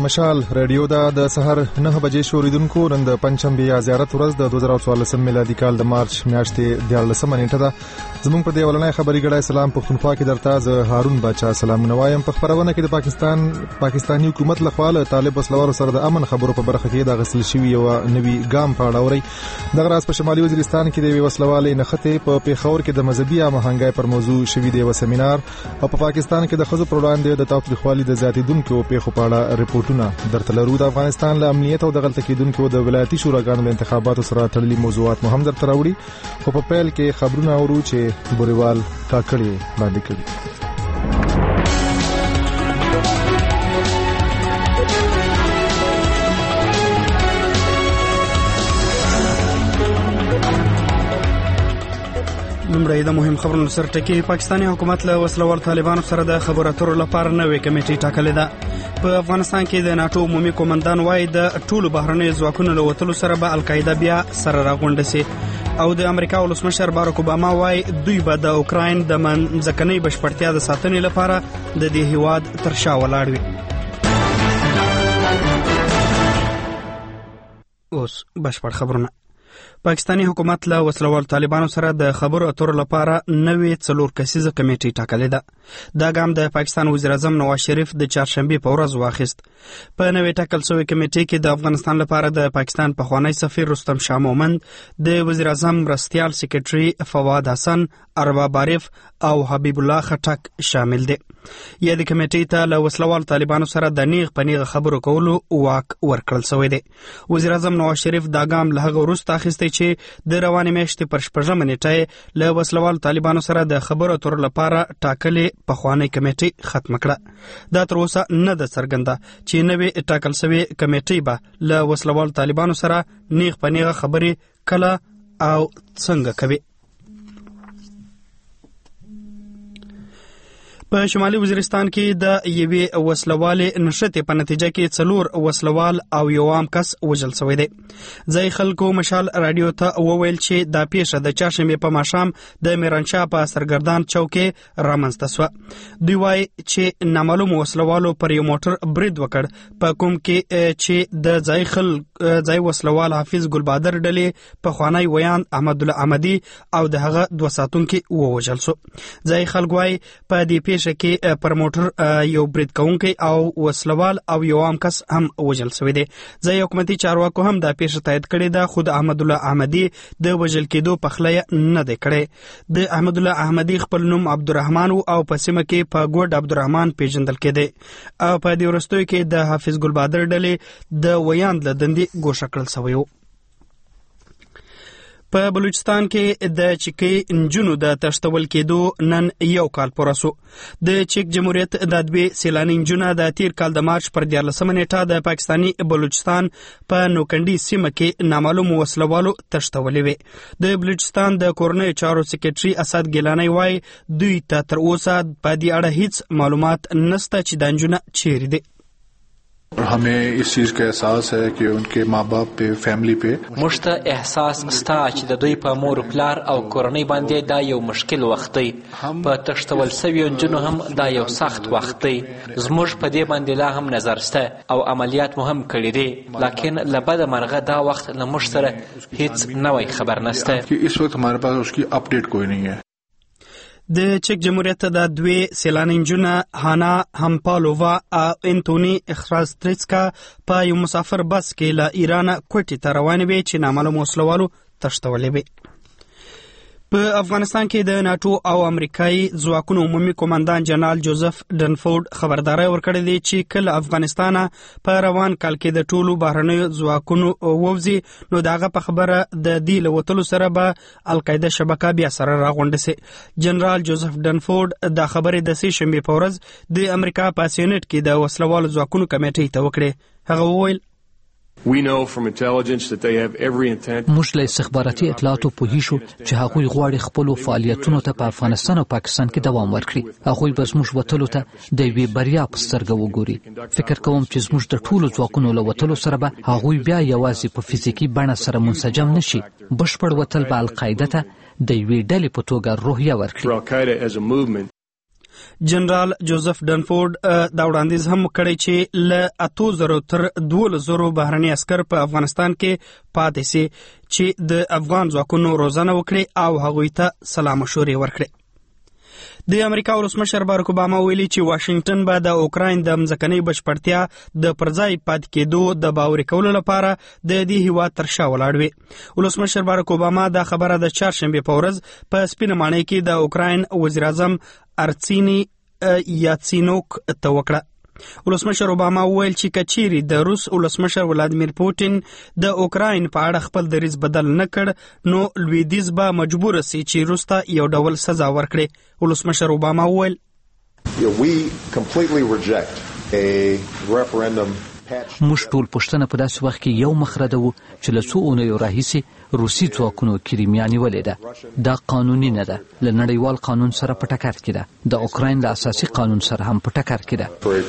مشال رادیو دا د سحر 9 بجې شوریدونکو نن د پنځمبه زیارت ورځ د 2014 میلادي کال د مارچ میاشتې 14 نیټه ده. زموږ په دې ولنۍ خبري ګړای سلام پښتونخوا کې درته ز هارون باچا سلامونه وایم. په خبرونه کې د پاکستاني حکومت لخوا له طالب وسلوارو سره د امن خبرو په برخه کې د غسل شوی یو نوی ګام په اړه اوري. دغه راز په شمالي وزیرستان کې د وسلوالې نخته په پیښور کې د مذهبي همغږۍ پر موضوع شوی دی و سیمینار او په پاکستان کې د خزو پر وړاندې د تاوتریخوالي د زیاتیدونکو پیښو په اړه ریپورتونه درته لرو. د افغانستان له امنیت او د غلطه کېدونکو د ولایتي شوراګانو د انتخاباتو سره تړلي موضوعات مهم درته راوړي. خو په پیل کې خبرونه اورو چې بوريوال کاکړي باندې کړي. لومړی د مهم خبرونو سره ټکی. پاکستاني حکومت له وسلوال طالبانو سره د خبرو اترو لپاره نوې کمیټه ټاکلې ده. په افغانستان کې د ناتو عمومي قومندان وایي د ټولو بهرنیو ځواکونو له وتلو سره به القاعده بیا سره راغونډه شي او د امریکا ولسمشر باراک اوباما وایي دوی به د اوکراین د ځمکنۍ بشپړتیا د ساتنې لپاره د دې هیواد تر شا ولاړ وي. اوس بشپړ خبرونه. پاکستاني حکومت له وسلوال طالبانو سره د خبرو اترو لپاره نوې 4 کسیزه کمیټه ټاکلې ده. دا ګام د پاکستان وزیر اعظم نواز شریف د چهارشنبه په ورځ واخیست. په نوې ټاکل شوې کمیټه کې د افغانستان لپاره د پاکستان پخوانی سفیر رستم شاه مومند، د وزیر اعظم مرستیال سیکریټري فواد حسن، ارباب عارف او حبیب الله خټک شامل دي. یا د کمیټې ته له وسلوال طالبانو سره د نیغ په نیغه خبرو کولو واک ورکړل شوی دی. وزیر اعظم نواز شریف دا ګام له هغه وروسته اخیستی چې د روانې میاشتې پر 14 نیټه له وسلوال طالبانو سره د خبرو اترو لپاره ټاکلې پخوانی کمیټه ختم کړه. دا تر اوسه نه ده څرګنده چې نوې ټاکل شوې کمیټه به له وسلوال طالبانو سره نیغ په نیغه خبرې کله او څنګه کوي. په شمالي وزیرستان کې د یوې وسلوالې نشته په نتیجه کې 4 وسلوال او یو عام کس وژل شوی دی. ځای خلکو مشال رادیو ته وویل چې دا پیښه د چهارشنبه په ماښام د میرانشاه په سرګردان چوک کې رامنځته شوه. دوی وایي چې نامعلوم وسلوالو پر یو موټر برید وکړ په کوم کې چې د ځای وسلوال حافظ ګلبادر ډلې پخوانی ویاند احمد الله احمدي او د هغه 2 ساتونکي ووژل شو. ځای خلک وایي په دې پیښه کې پر موټر یو برید کوونکی او وسلوال او یو عام کس هم وژل شوی دی. ځای حکومتي چارواکو هم دا پیښه تایید کړې ده، خو د احمد الله احمدي د وژل کېدو پخلی نه دی کړی. د احمد الله احمدي خپل نوم عبدالرحمن او په سیمه کې په ګوډ عبدالرحمن پیژندل کېده او په دې وروستیو کې د حافظ ګلبادر ډلې د ویاند له دندې ګوښه کړل شوی و. په بلوچستان کې د چیکي نجونو د تښتول کېدو نن یو کال پوره شو. د چیک جمهوریت د 2 سیلاني نجونو د تیر کال د مارچ پر 14 نیټه د پاکستاني بلوچستان په نوکندي سیمه کې نامعلوم وسلوالو تښتولې وې. د بلوچستان د کورنۍ چارو سیکریټري اسد ګیلانی وایي دوی ته تر اوسه په دې اړه هیڅ معلومات نشته چې د نجونو چیرې دي. हमें इस चीज का एहसास है कि उनके माँ बाप पे फैमिली पे مشته احساس ستا چې د دوی په مور پلار او کورنۍ باندې دا یو مشکل وخت دی. په تښتول شویو نجونو هم دا یو سخت وخت دی. زموږ په دې باندې لا هم نظر شته او عملیات مو هم کړي دي، لیکن له بده مرغه دا وخت له موږ سره هیڅ نوی خبر نشته. اس وقت हमारे पास उसकी अपडेट کوئی नहीं है. د چک جمهوریت د 2 سیلاني نجونو هانا همپالووا او انتونی اخراستریسکا په یو مسافر بس کې له ایران کوټې ته روانې وې چې نامعلوم وسلوالو تښتولې وې. په افغانستان کې د ناتو او امریکایي ځواکونو عمومي قومندان جنرال جوزف ډنفورد خبرداري ورکړې ده چې کله افغانستان په روان کال کې د ټولو بهرنیو ځواکونو ووزي نو داغه په خبره د دې لوتلو سره به القاعده شبکه بیا سره راغونډه سي. جنرال جوزف ډنفورد دا خبره د سې شنبه په ورځ د امریکا په سېنات کې د وسلوالو ځواکونو کمیټې ته وکړه. هغه وویل موږ له استخباراتي اطلاعاتو پوهیږو چې هغوی غواړي خپل فعالیتونو ته په افغانستان او پاکستان کې دوام ورکړي. هغوی به زموږ وتلو ته د یوې بریا په سترګه وګوري. فکر کوم چې زموږ د ټولو ځواکونو له وتلو سره به هغوی بیا یوازې په فزیکي بڼه سره منسجم نشي. بشپړ وتل به القاعده ته د یوې ډلې په توګه روحیه ورکړي. جنرال جوزف ډنفورد دا وړاندیز هم کړی چې له 8000 تر 12000 بهرني عسكر په افغانستان کې پاتې سي چې د افغان ځواکونو روزنه وکړي او هغوی ته سلا مشورې ورکړي. د امریکا ولسمشر باراک اوباما ویلي چې واشنگټن به د اوکراین د مځکنۍ بشپړتیا د پرځای پاتې کېدو د باوري کولو لپاره د دې هیواد تر شا ولاړ وي. ولسمشر باراک اوباما دا خبره د چهارشنبې په ورځ په سپینه ماڼۍ کې د اوکراین وزیر اعظم ارسینی یاتسینوک ته وکړه. ولسمشر اوباما وویل چې کچيري د روس ولسمشر ولادیمیر پوتین د اوکراین په اړه خپل دریځ بدل نه کړ نو لویدیځ به مجبور سي چې روس ته یو ډول سزا ورکړي. ولسمشر اوباما وویل موږ ټول پښتنه په داسې وخت کې یو مخ ردو چې له څو اونیو راهیسې روسي ځواکونو کریمیا نیولې ده. دا قانوني نه ده، له نړیوال قانون سره په ټکر کې ده، د اوکراین له اساسي قانون سره هم په ټکر کې ده.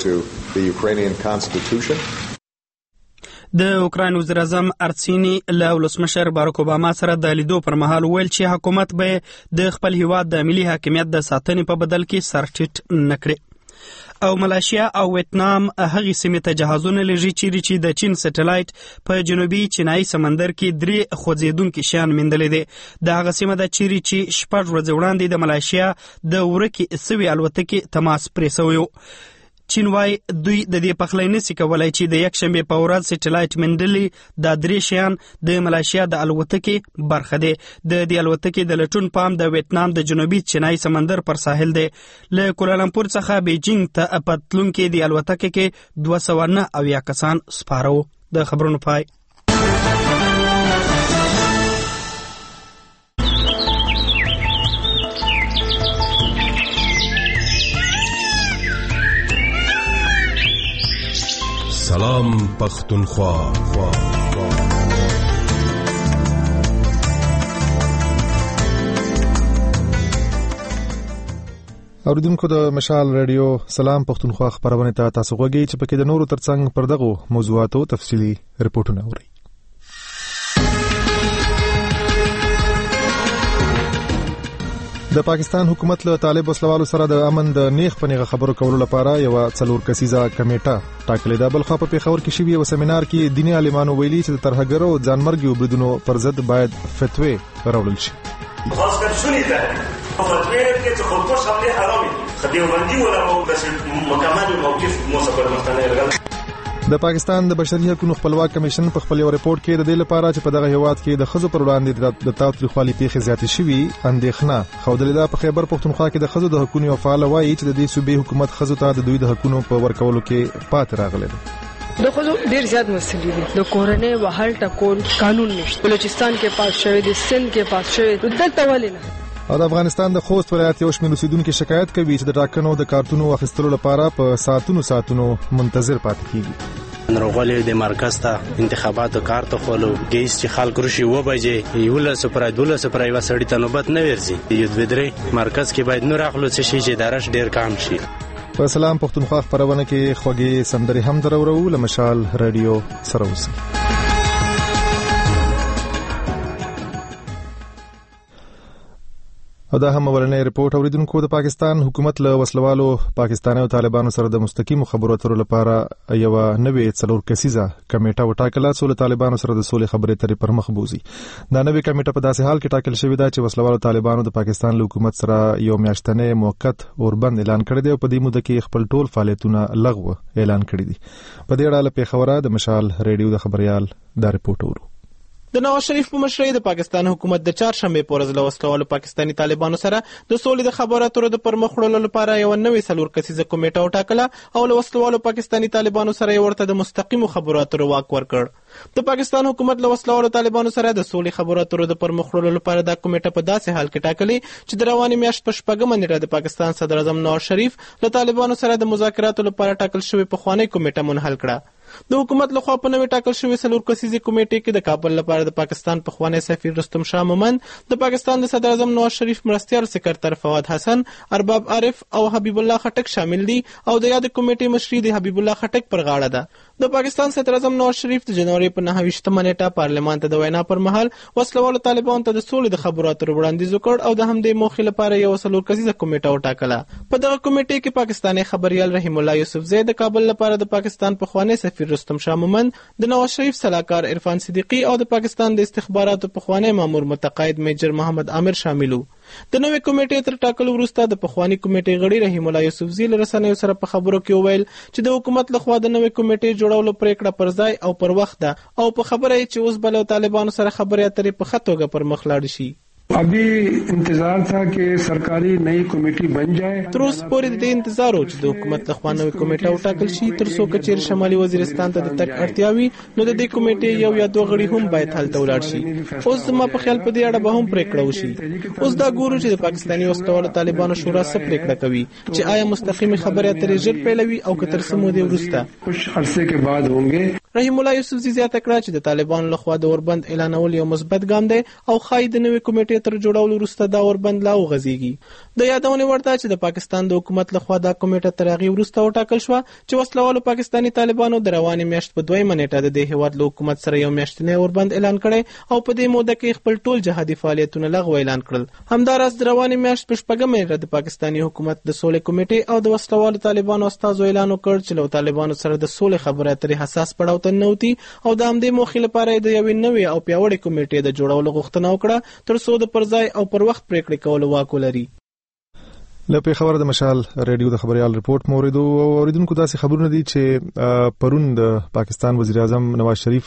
د اوکراین وزیر اعظم ارسینی له ولسمشر باراک اوباما سره د لیدو پر مهال ویل چې حکومت به د خپل هیواد د ملي حاکمیت د ساتنې په بدل کې سر ټیټ نه کړي. او ملایشیا او ویتنام هغه سیمه ته جهازونه لږی چې د چین سټلایټ په جنوبي چینایي سمندر کې 3 خوځیدونکو شیان موندلې دي. د هغه سیمه د چیري چې 6 ورځې وړاندې د ملایشیا د ورکې سوي الوتکې تماس پرې شوی. چین وايي دوی د دې پخلی نشي کولای چې د یک شنبه په ورځ سټلایټ منډلي د 3 شیان د ملایشیا د الوتکې برخه دي. د دې الوتکې د لټون پام د ویتنام د جنوبي چینایي سمندر پر ساحل دی. له کولالمپور څخه بیجینګ ته پتلونکې د الوتکې کې 209 کسان سپارو. د خبرونو پای. سلام پختونخوا. اوریدونکو د مشال رادیو سلام پختونخوا خبرونه ته تاسو غوږی چې پکې د نورو ترڅنګ پر دغه موضوعاتو تفصیلی رپورټونه اورئ. د پاکستان حکومت له طالب وسلوالو سره د امن د نیغ پنیغه خبرو کولو لپاره یو 4 کسیزه کمیټه ټاکلې ده. بلخو په پیښور کې شوی یو سیمینار کې دیني عالمانو ویلي چې د ترهګرو او ځانمرګي وبریدونو پر ضد باید فتوی راوړل شي. خاص کر شونی ده فتوی کې چې خودکش حمله حرامي خدیوبندي ولا مکمل موقف موثق مستند. د پاکستان د بشري حقوقو خپلواک کمیشن په خپل ریپورت کې د دې لپاره چې په دغه هیواد کې د خزو پر وړاندې د تاوتریخوالي پیښې زیاتې شوي اندېښنه خوده ده. په خیبر پختونخوا کې د خزو د حقوقو او فعال وایي چې د دې صوبې حکومت خزو ته د دوی د حقوقو په ورکولو کې پات راغلی دی. د خزو ډیر زیات مسلې دي. د کورنۍ وهل ټکول قانون نشته. بلوچستان کې پاس شوی دی، سند کې پاس شوی دی، دلته ولې نه. او د افغانستان د خوست ولایت یو شمېر اوسیدونکو شکایت کوي چې د ټاکنو د کارتونو اخیستلو لپاره په ساعتونو منتظر پاتې کیږي. نروغلی د مرکز ته انتخاباتو کارت خولو گیس چې خلک روشي و بجې یو لس پر 12 پر یو سړی ته نوبت نه ورځي. یو دوی مرکز کې باید نور اخلو څه شي چې درش ډیر کم شي. په سلام پختونخوا خبرونه کې خوږی سندري هم درورو لمشال رادیو سره اوسئ. او دا هم ولنې ریپورت اوریدونکو د پاکستان حکومت له وسلوالو پاکستاني او طالبانو سره د مستقیم خبرو اترو لپاره یو نوې 4 کسیزه کمیټه وټاکله چې طالبانو سره د سولې خبرې اترې پر مخ بوزي. دا نوې کمیټه په داسې حال کې ټاکل شوې ده چې وسلوالو طالبانو د پاکستان له حکومت سره یو میاشتنې موقت اوربند اعلان کړی دی او په دې موده کې خپل ټول فعالیتونه لغوه اعلان کړی دي. په دې اړه له پیښوره د مشال رادیو د خبريال دا ریپورت ورو. د نواز شریف په مشرۍ د پاکستان حکومت د چهارشنبه په ورځ له وسلوالو پاکستاني طالبانو سره د سولې د خبرو اترو د پرمخ وړلو لپاره یو نوې 4 کسیزه کمیټه وټاکله او له وسلوالو پاکستاني طالبانو سره ورته د مستقیم خبرو اترو واک ورکړ. د پاکستان حکومت له وسلوالو طالبانو سره د سولې خبرو اترو د پرمخ وړلو لپاره د کمیټه په داسې حال کې ټاکلې چې د رواني میاشت په 4 نیټه د پاکستان صدر اعظم نواز شریف له طالبانو سره د مذاکراتو لپاره ټاکل شوی په خوانی کمیټه منحل کړه. د حکومت لخوا په نوې ټاکل شوی 4 کسیزه کمیټې کې د کابل لپاره د پاکستان په خوانی سفیر رستم شاه مومند، د پاکستان د صدر اعظم نواز شریف مرستیال سکرټر فواد حسن، ارباب عارف او حبیب الله خټک شامل دي او د یاد کمیټې مشري د حبیب الله خټک پر غاړه ده. د پاکستان صدر اعظم نواز شریف د جنوري په 29مه نیټه پارلمان ته د وینا پر مهال وسلوالو طالبانو ته د سولې د خبرو اترو وړاندیز وکړ او د همدې موخې لپاره یو 4 کسیزه کمیټه وټاکله. په دغه کمیټې کې پاکستاني خبريال رحیم الله یوسفزی د کابل لپاره د پاکستان پخوانی سفیر رستم شاه مومند، د نواز شریف سلاکار عرفان صدیقی او د پاکستان د استخباراتو پخوانی مامور متقاعد میجر محمد عامر شامل وو. د نوې کمیټې تر ټاکلو وروسته د پخوانی کمیټې غړي رحیم الله یوسفزی له رسنیو سره په خبرو کې وویل چې د حکومت لخوا د نوې کمیټې جوړولو پریکړه پر ځای او پر وخت ده او په خبره یې چې اوس به له طالبانو سره خبرې اترې په ښه توګه پر مخ لاړ شي. अभी इंतजार था कि सरकारी नई कमेटी बन जाए. تر اوسه پورې د انتظار و چې د حکومت لخوا نوې کمیټه وټاکل شي تر څو کچیر شمالي وزیرستان ته د تګ اړتیا وي نو د دې کمیټې یو یا دوه غړي هم باید هلته ولاړ شي. اوس زما په خیال په دې اړه به هم پریکړه وشي. اوس دا ګورو چې د پاکستاني وسلوالو طالبانو شورا څه پریکړه کوي چې آیا مستقیمي خبرې اترې ژر پیلوي او که تر څه مودې وروسته. کچھ عرصے کے بعد ہوں گے. رحیم الله یوسفزی زیاته کړه چې د طالبانو لخوا د اوربند اعلانول یو مثبت ګام دی او ښایي د نوې کمیټې تر جوړولو وروسته دا اوربند لا وغځيږي. د یادونې وړ ده چې د پاکستان د حکومت لخوا دا کمیټه تر هغې وروسته وټاکل شوه چې وسلوالو پاکستاني طالبانو د روانې میاشت په 2مه نیټه د دې هیواد له حکومت سره یو میاشتنی اوربند اعلان کړی او په دې موده کې خپل ټول جهادي فعالیتونه لغوه اعلان کړل. همداراز د روانې میاشت په 4مه نیټه د پاکستاني حکومت د سولې کمیټې او د وسلوالو طالبانو استازو اعلان وکړ چې له طالبانو سره د سولې خبرې اترې حساس پړاو ته ننوتي او د همدې موخې لپاره د یوې نوې او پیاوړې کمیټې د جوړولو غوښتنه وکړه تر څو د پرځای او پر وخت پریکړې کولو واک ولري. له پیښور د مشال رادیو د خبريال رپورت موریدو او اوریدونکو داسې خبرونه دي چې پرون د پاکستان وزیر اعظم نواز شریف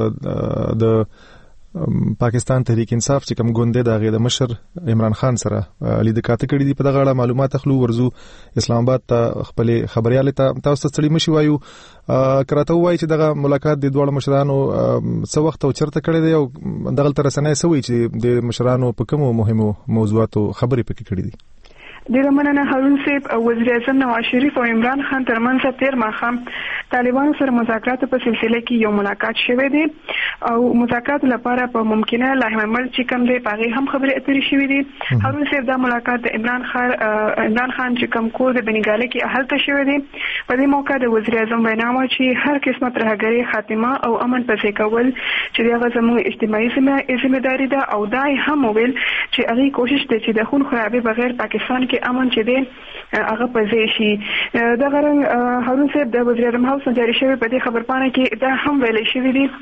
د پاکستان تحریک انصاف چې کوم ګوند دی د مشر عمران خان سره لیدکاته کړې دي. په دغه اړه معلومات اخلو. ورزو اسلام آباد ته خپل خبريال ته تاسو ته ستړي مشي وایو کراته وایي چې دغه ملاقات د دوه مشرانو څو وخت او چرته کړی دی او دغه تر رسنۍ سوي چې د مشرانو په کومو مهمو موضوعاتو خبرې پکې کړې دي. ډیره مننه هارون صاحب. وزیر اعظم نواز شریف او عمران خان ترمنځ تیر ماښام طالبانو سره مذاکراتو په سلسله کې یو ملاقات شوی دی او مذاکراتو لپاره په ممکنه لایحه عمل چې کوم دی په هغې هم خبرې اترې شوي دي. هارون صاحب دا ملاقات د عمران خان چې کوم کور د بنګالۍ کې هلته شوی دی. په دې موقع د وزیر اعظم وینا وه چې هر قسمه ترهګرۍ خاتمه او امن پسې کول چې دغه زموږ اجتماعي ذمهداري ده او دا هم وویل چې هغې کوشش دی چې د خون خرابې بغیر پاکستان کې امن چې دی هغه په ځای شي. دغه رنګ هارون صاحب د وزیر اعظم هاوس جاری شوی په دې خبرپاڼه کې دا هم ویلی شوي دي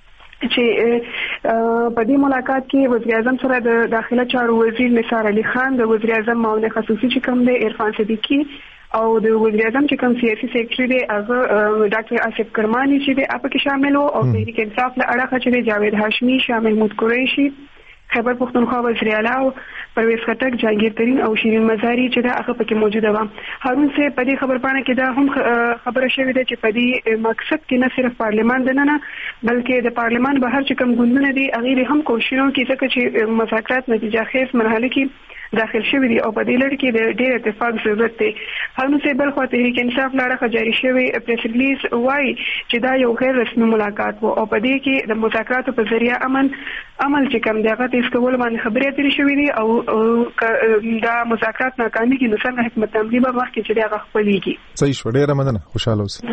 چې په دې ملاقات کې وزیر اعظم سره د داخله چارو وزیر نثار علي خان، د وزیر اعظم معاون خصوصي چې کوم دی عرفان صدیقي او د وزیر اعظم چې کوم سیاسي سیکرټري دی هغه ډاکټر آصف کرماني چې دی هغه کې شامل وو او تحریک انصاف له اړخه چې دی جاوید هاشمي، شاه محمود قریشي، خیبر پختونخوا وزیر اعلی او پرویز خټک، جهانگیر ترین او شیرین مزاری چې دا هغه پکې موجوده وه. هارون صاحب په دې خبرپاڼه کې دا هم خبره شوې ده چې په دې مقصد کې نه صرف پارلمان دننه بلکې د پارلمان بهر چې کوم ګوندونه دي هغې هم کوششونه کوي ځکه چې مذاکرات نتیجه خیز مرحله کې داخل شوی دی او په دې لړ کې د ډېر اتفاق ضرورت دی. هارون صاحب بل خوا تحریک انصاف له اړخه جاري شوی پریس ریلیز وایي چې دا یو غیر رسمي ملاقات و او په دې کې د مذاکراتو په ذریعه عمل چې کوم دی هغه تیز کولو باندې خبرې اترې شوي دي او دا مذاکرات ناکامېږي نو څنګه حکمت عملي به مخکې چې دی هغه خپلېږي. صحیح شو. ډېره مننه. خوشحاله اوسئ.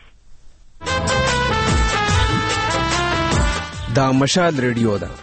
دا مشال ریډیو ده.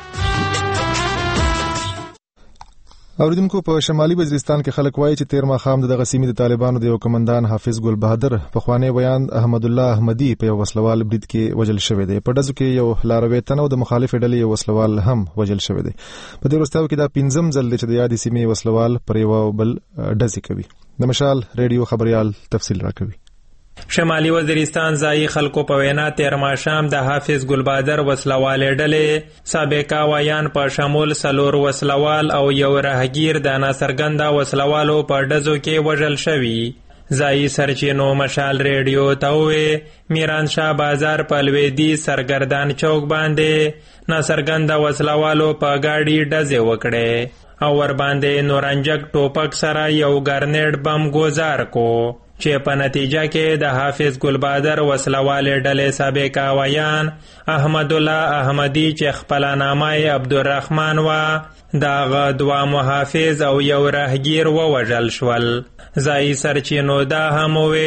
اوریدونکو په شمالي وزیرستان کې خلک وایي چې تیر ماښام دغه سیمې د طالبانو د یو کمانډان حافظ ګل بهادر پخوانی بیان احمد الله احمدي په یو وسلوال برید کې وژل شوی دی. په ډزو کې یو لاروی تن او د مخالفې ډلې یو وسلوال هم وژل شوی دی. په دې وروستیو کې دا 5م ځل دی چې د یادې سیمې وسلوال پر یو بل ډزې کوي. د مشال ریډیو خبريال تفصیل راکوي. شمالي وزیرستان ځایي خلکو په وینا تیر ماښام د حافظ ګل بهادر وسلوالې ډلې سابقه وایان په شمول 4 وسلوال او یو راهګیر د ناڅرګنده وسلوالو په ډزو کې وژل شوي. ځایي سرچینو مشال ریډیو ته وویل میران شاه بازار په لویدیځ سرګردان چوک باندې ناڅرګنده وسلوالو په ګاډي ډزې وکړې او ورباندې نورنجک ټوپک سره یو ګرنیډ بم ګوزار کو چې په نتیجه کې د حافظ ګل بهادر وسلوالې ډلې سابقه وایان احمد الله احمدي چې خپله نامه یې عبدالرحمن وه د هغه 2 محافظ او یو راهګیر ووژل شول. ځایي سرچینو دا هم وویل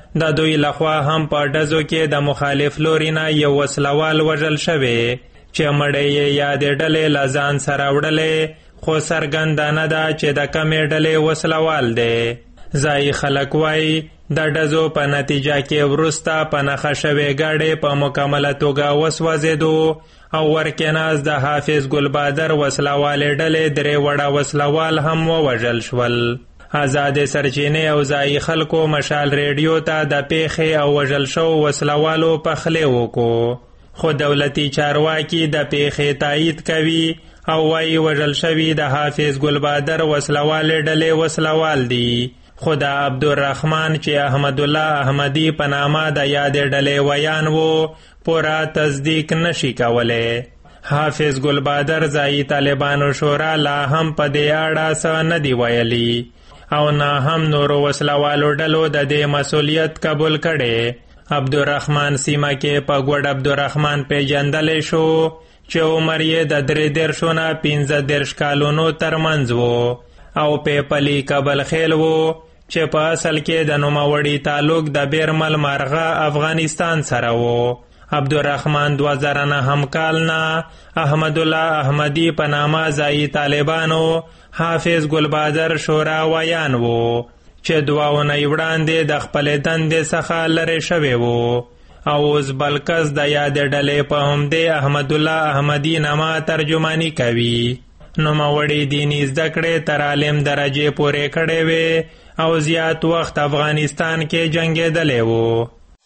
د دوی لخوا هم په ډزو کې د مخالف لوري نه یو وسلوال وژل شوی چې مړی یې یادې ډلې له ځان سره وړلې خو څرګنده نه ده چې د کومې ډلې وسلوال دی. ځایي خلک وایي د ډزو په نتیجه کې وروسته په نښه شوې ګاډۍ په مکمله توګه وسوځېدو او ورکې ناست د حافظ ګلبادر وسلوالې ډلې درې وړه وسلوال هم ووژل شول. آزادې سرچینې او ځایي خلکو مشال ریډیو ته د پیښې او وژل شوو وسلوالو پخلی وکړو، خو دولتي چارواکي د پیښې تایید کوي او وایي وژل شوي د حافظ ګلبادر وسلوالې ډلې وسلوال دي، خو د عبدالرحمن چې احمد الله احمدي په نامه د یادې ډلې ویان و پوره تصدیق نشي کولی. حافظ ګلبادر ځایي طالبانو شورا لا هم په دې اړه څه نه دي ویلي او نه هم نورو وسلوالو ډلو د دې مسؤلیت قبول کړی. عبدالرحمن سیمه کې په ګوډ عبدالرحمن پیژندلی شو چې عمر یې د 33 نه 15 کالونو ترمنځ و او پیپلی کابل خیل و چې په اصل کې د نوموړي تعلق د بیرمل مرغه افغانستان سره و. عبدالرحمن 2009 کال نه احمد الله احمدي په نامه ځایي طالبانو حافظ ګلبادر شورا ویان و چې 2 اونۍ وړاندې د خپلې دندې څخه لرې شوی و او اوس بل کس د یادې ډلې په همدې احمد الله احمدي نامه ترجماني کوي. نوموړي دیني زده کړې تر عالم درجې پورې کړې وې او زیات وخت افغانستان کې جنګېدلی و.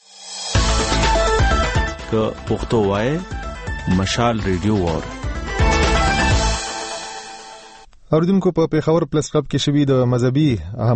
که پښتو وایي مشال ریډیو وار. اوریدونکو په پیښور پلس کلب کې شوی د مذهبي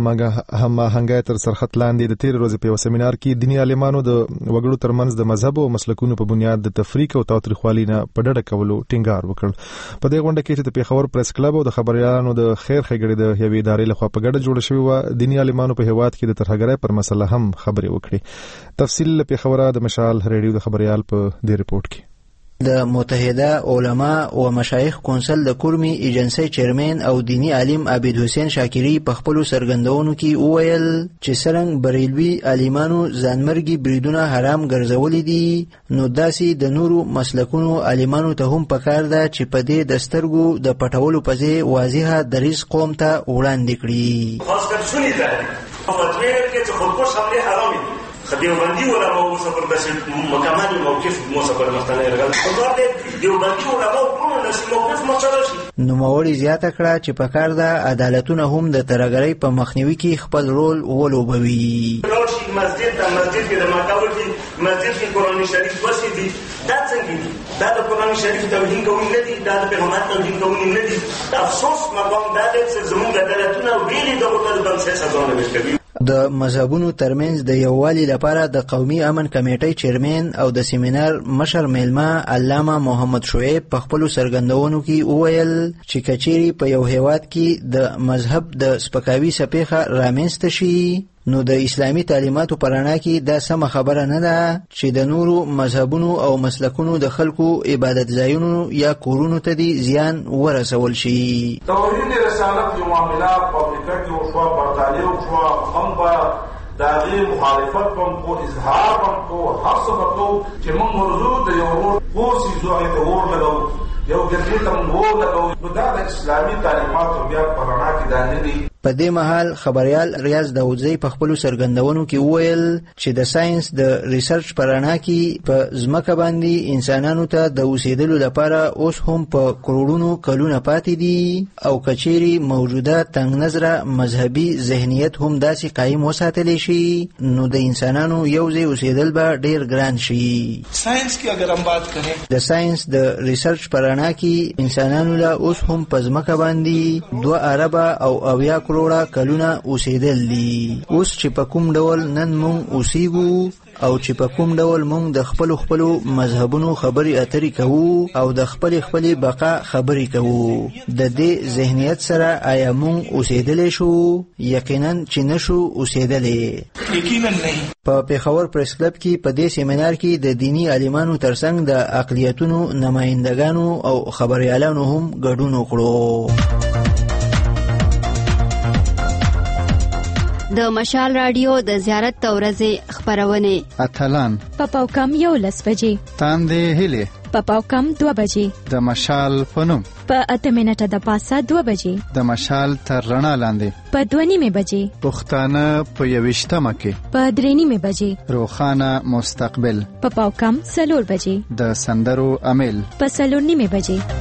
هماهنګۍ تر سرحد لاندې د 13 ورځې په یو سیمینار کې دیني عالمانو د وګړو ترمنځ د مذهب او مسلکونو په بنیاد د تفریق او تاوتریخوالي نه په ډډه کولو ټینګار وکړ. په دې غونډه کې چې د پیښور پرس کلب او د خبريالانو د خیر ښېګړې د یوې ادارې لخوا په ګډه جوړه شوې و، دیني عالمانو په هیواد کې د ترهګرۍ پر مسله هم خبرې وکړي. تفصیل له پیښوره د مشال ریډیو د خبريال په دې رپورت کې. د متحده علما و مشایخ کونسل د کورمی ایجنسی چیرمن او دینی عالم عبید حسین شاکری په خپل سرګندونو کې وویل چې څنګه بریلوي عالمانو ځانمرګي بریدونه حرام ګرځولې دي، نو داسې د نورو مسلکونو عالمانو ته هم پکار ده چې په دې دسترګو د پټولو په ځای واضحه دریځ قوم ته وړاندې کړي. خاص کر سنی ده فتوی کې چې خودکش حمله حرام دي دیوبندی علماء مسافر بس مکمل موقف مسافر مستنه ارغال خدای دیوبندی علماء ټول نشي موقف مچلاشي. نوموړي زیاته کړه چې په کار ده عدالتونه هم د ترهګرۍ په مخنیوي کې خپل رول ولوبوي. راشي مسجد کې د ماکاوي مسجد کې قرآن شریف وشي دي دا څنګه دي دا د قرآن شریف توهین کوي نه دي، دا د پیغمبر توهین کوي نه دي. افسوس مقام دا دی چې زموږ عدالتونه ویلي د هوټل بنسټ سزا نه کوي. د مذهبونو ترمنځ د یووالي لپاره د قومي امن کمیټې چیرمن او د سیمینار مشر میلمه علامه محمد شعیب په خپل سرګندونو کې وویل چې کچيري په یو هیواد کې د مذهب د سپکاوي سپېخه رامنځته شي نو د اسلامي تعلیماتو پرانا کې دا سم خبره نه ده چې د نورو مذهبونو او مسلکونو د خلکو عبادت ځایونو یا کورونو ته دی زیان ورسول شي. توحید رسالت یو معاملہ پبلکه کې او شو برتالیو شو هم با داغي مخالفت کو اظهار کو حسب کو چې موږ موضوع د یو پوسی زوې ته ورلګو یو ګرځي ته موږ ورلګو دا د اسلامي تعلیماتو بیا پرانا کې دا نه دي. په دې مهال خبريال ریاض داودزی په خپل سرګندونو کې وویل چې د ساينس د ریسرچ پرانا کې په ځمکه باندې انسانانو ته د اوسېدلو لپاره اوس هم په کروڑونو کلونه پاتې دي او کچيري موجوده تنگ نظره مذهبي ذهنیت هم داسې قائم وساتل شي نو د انسانانو یو ځای اوسېدل به ډیر ګران شي. ساينس کې اگر هم بات کړي د ساينس د ریسرچ پرانا کې انسانانو لا اوس هم په ځمکه باندې 2 ارب او اویا کروڑه کلونه اوسېدل دي. اوس چې په کوم ډول نن مونږ اوسېږو او چې په کوم ډول مونږ د خپل مذهبونو خبري اترې کوو او د خپل بقا خبري کوو د دې ذهنیت سره آیا مونږ اوسېدلې شو؟ یقینا چې نشو اوسېدلې. یقینا نه. په پیښور پریس کلب کې په دې سیمینار کې د دینی عالمانو ترڅنګ د اقلیتونو نمائندګانو او خبريالانو هم ګډون وکړو. د مشال رادیو د زیارت ورځې خبرونه اتلان په پاوکم 11 بجې تاندې هلي په پاوکم 2 بجې د مشال پنوم په 8 منټه د پاسه 2 بجې د مشال تر رڼا لاندې په 2:30 بجې پښتانه په 20 کې په 3:30 بجې روخانه مستقبل په پاوکم 4 بجې د سندرو امیل په 4:30 بجې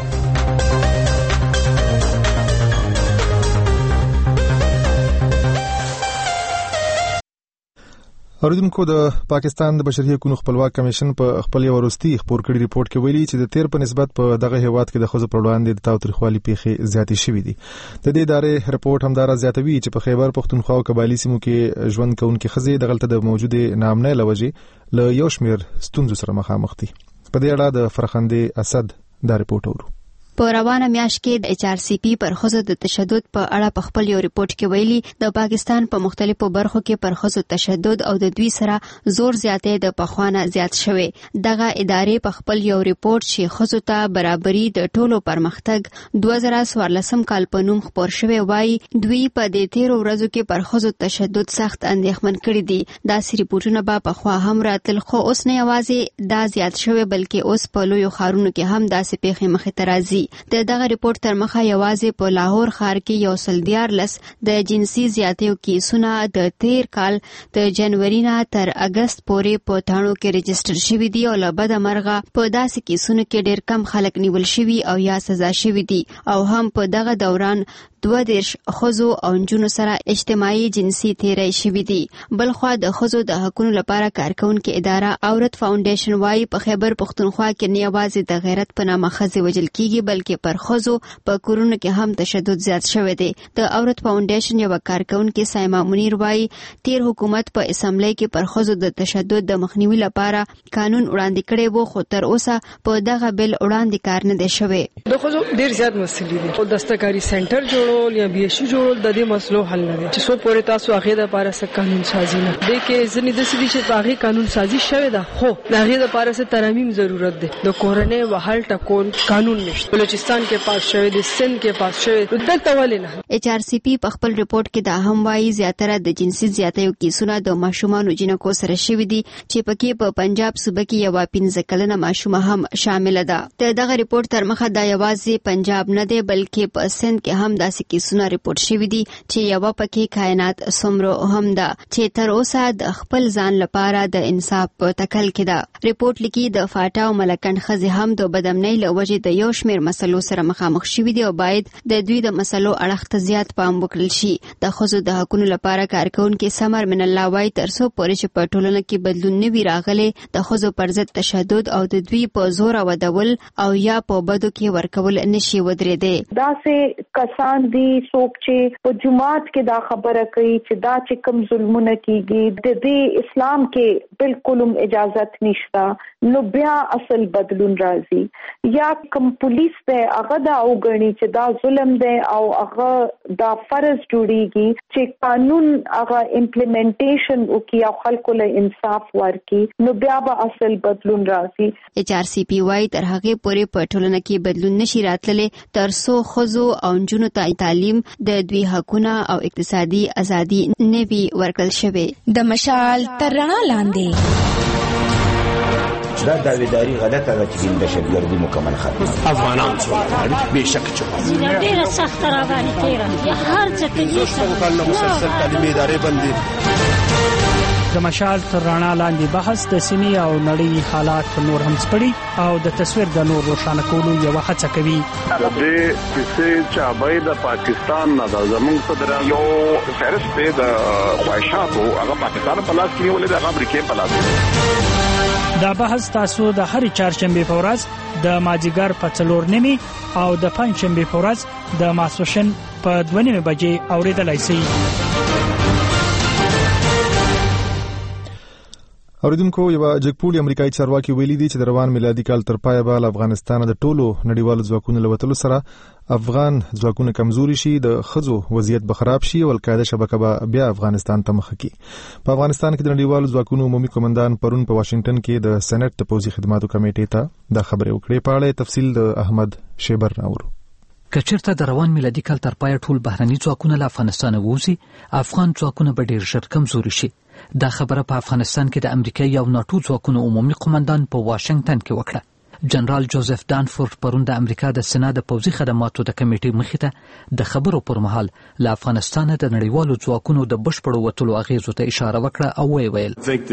اوریدونکو د پاکستان د بشري حقوقو خپلواک کمیشن په خپل وروستي خبر کړي ریپورت کې ویلي چې د تیر په نسبت په دغه هیواد کې د خزو پر وړاندې د تاوتریخوالي پیښې زیاتې شوې دي. د دې ادارې ریپورت همدارا زیاتوي چې په خیبر پښتونخوا او قبایلی سیمو کې ژوند کوونکي خزې دغلته د موجوده نامنه لوجې له یو شمېر ستونزو سره مخامخ دي. په دې اړه د فرخندې اسد دا ریپورت اورو. په روانه میاشت کې د HRCP پر خزو د تشدد په اړه په خپل یو ریپورت کې ویلي د پاکستان په مختلفو برخو کې پر خزو تشدد او د دوی سره زور زیاتې د پخوانه زیات شوی. دغه ادارې په خپل یو ریپورت چې خزو ته برابرۍ د ټولو پرمختګ 2014 کال په نوم خبر شوی وای دوی په دې 13 ورځو کې پر خزو تشدد سخت اندېښمن کړي دي. دا ریپورتونه په خوا هم راتل خو اوس نه یوازې دا زیات شوی بلکې اوس په لوی ښارونو کې هم داسې پیښې مخې ته راځي. د دغه ریپورت تر مخه یوازې په لاهور ښار کې 114 د جنسي زیاتیو کیسونه د تیر کال د جنوري نه تر اگست پورې په تاڼو کې رجسټر شوي دي او له بده مرغه په داسې کیسونو کې ډېر کم خلک نیول شوي او یا سزا شوي دي او هم په دغه دوران 22 خزو او نجونو سره اجتماعي جنسي تیری شوي دي. بلخوا د خزو د حقوقو لپاره کارکونکو اداره عورت فاونډیشن وايي په خیبر پښتونخوا کې نه یوازې د غیرت په نامه خزې وژل کیږي بلکې پر خزو په کورونو کې هم تشدد زیات شوی دی. د عورت فاونډیشن یو کارکونکو سایما منیر وايي تیر حکومت په اسمبلی کې پر خزو د تشدد د مخنیوي لپاره قانون وړاندې کړی وو خو تر اوسه په دغه بل وړاندې کار نه دی شوی. د خزو ډیر زیات مسلې دي او دستکاری سنټر جوړول یا بیشي جوړول د دې مسلو حل نه دي چې څو پورې تاسو هغه د لپاره څه قانون سازي نه دی کې ځنې د سړي چې هغه قانون سازي شوی ده خو د هغه لپاره څه ترمیم ضرورت ده. د کورنۍ وحل ټکول قانون نشته. بلوچستان کې پاس شوی دی سند کې پاس شوی دلته ولې نه. HRCP په خپل ریپورت کې دا هم وایي زیاتره د جنسي زیاتیو کیسونه د ماشومانو جنکو سره شوي دي چې پکې په پنجاب صوبه کې یو 15 کلنه ماشومه هم شامل ده. دغه ریپورت تر مخه دا یوازې پنجاب نه دی بلکې په سند کې هم داسې کیسونه ریپورت شوی دي چې یو پکې کائنات سمرو هم ده چې تر اوسه د خپل ځان لپاره د انصاف په تکل کې ده. ریپورت لیکي د فاټا او ملکن خزې هم د بدامنۍ له وجې د یو شمېر مسلو سره مخامخ شوي دي او باید د دوی د مسلو اړخ ته زیات پام وکړل شي. د ښځو د حقوقو لپاره کارکونکي سمر من الله وایي تر څو پورې چې په ټولنه کې بدلون نه وي راغلی د ښځو پر ضد تشدد او د دوی په زور ودول او یا په بدو کې ورکول نشي ودرېدی. داسې کسان دي څوک چې په جماعت کې دا خبره کوي چې دا چې کوم ظلمونه کیږي د دې اسلام کې بالکل هم اجازت نشته نو بیا اصل بدلون راځي یا کوم پولیس ته هغه دا وګڼي چې دا ظلم دی او هغه دا فرض جوړیږي چې قانون هغه امپلیمنټیشن وکړي او خلکو له انصاف ورکړي نو بیا به اصل بدلون راځي. HRCP وايي تر هغه پورې په ټولنه کې بدلون نشي راتللی تر څو ښځو او نجونو ته تعلیم د دوی حقونه او اقتصادي ازادي نه وي ورکړل شوی. د مشال تر رڼا لاندې دا داویداری غلطه ده چې د دهشتګردي مکمل ختمه افغانان څو به شک چې ډیره سخت را باندې تیره یا هر څه کې کله مسلسل تعلیمي ادارې بندي. د مشال تر رڼا لاندې بحث د سیمې او نړۍ حالات نور هم سپړي او د تصویر د نور روښانه کولو یو هڅه کوي. د دې چې چابای د پاکستان نه د زمونږ صدر یو فهرست د خواهشاتو هغه پاکستان په لاس کې ولې د امریکا په لاس. دا بحث تاسو د هر چهارشنبه په ورځ د مازیګر په 4:30 او د پنځشنبه په ورځ د ماسپښین په 2:30 بجې اوریدلای شئ. اوریدونکو یو جګپوړي امریکایي چارواکي ویلي دي چې د روان میلادي کال تر پایه به افغانستان د ټولو نړیوالو ځواکونو له وتلو سره افغان ځواکونه کمزوري شي د خزو وضعیت به خراب شي او القاعده شبکه به بیا افغانستان ته مخ کړي. په افغانستان کې د نړیوالو ځواکونو عمومي قومندان پرون په واشنگټن کې د سېنات د پوځي خدماتو کمیټې ته دا خبره وکړه. په اړه تفصیل د احمد شیبر راوړو. کچرته د روان میلادي کال تر پایه ټول بهرني ځواکونه له افغانستان ووځي، افغان ځواکونه به ډیر ژر کمزوري شي. دا خبره په افغانستان کې د امریکایي او ناټو ځواکونو عمومي قومندان په واشنگټن کې وکړه. جنرال جوزف دانفورد پرون د امریکا د سنا د پوځي خدماتو د کمیټې مخې ته د خبرو پر مهال له افغانستان د نړیوالو ځواکونو د بشپړو وتلو اغیزو ته اشاره وکړه او ویل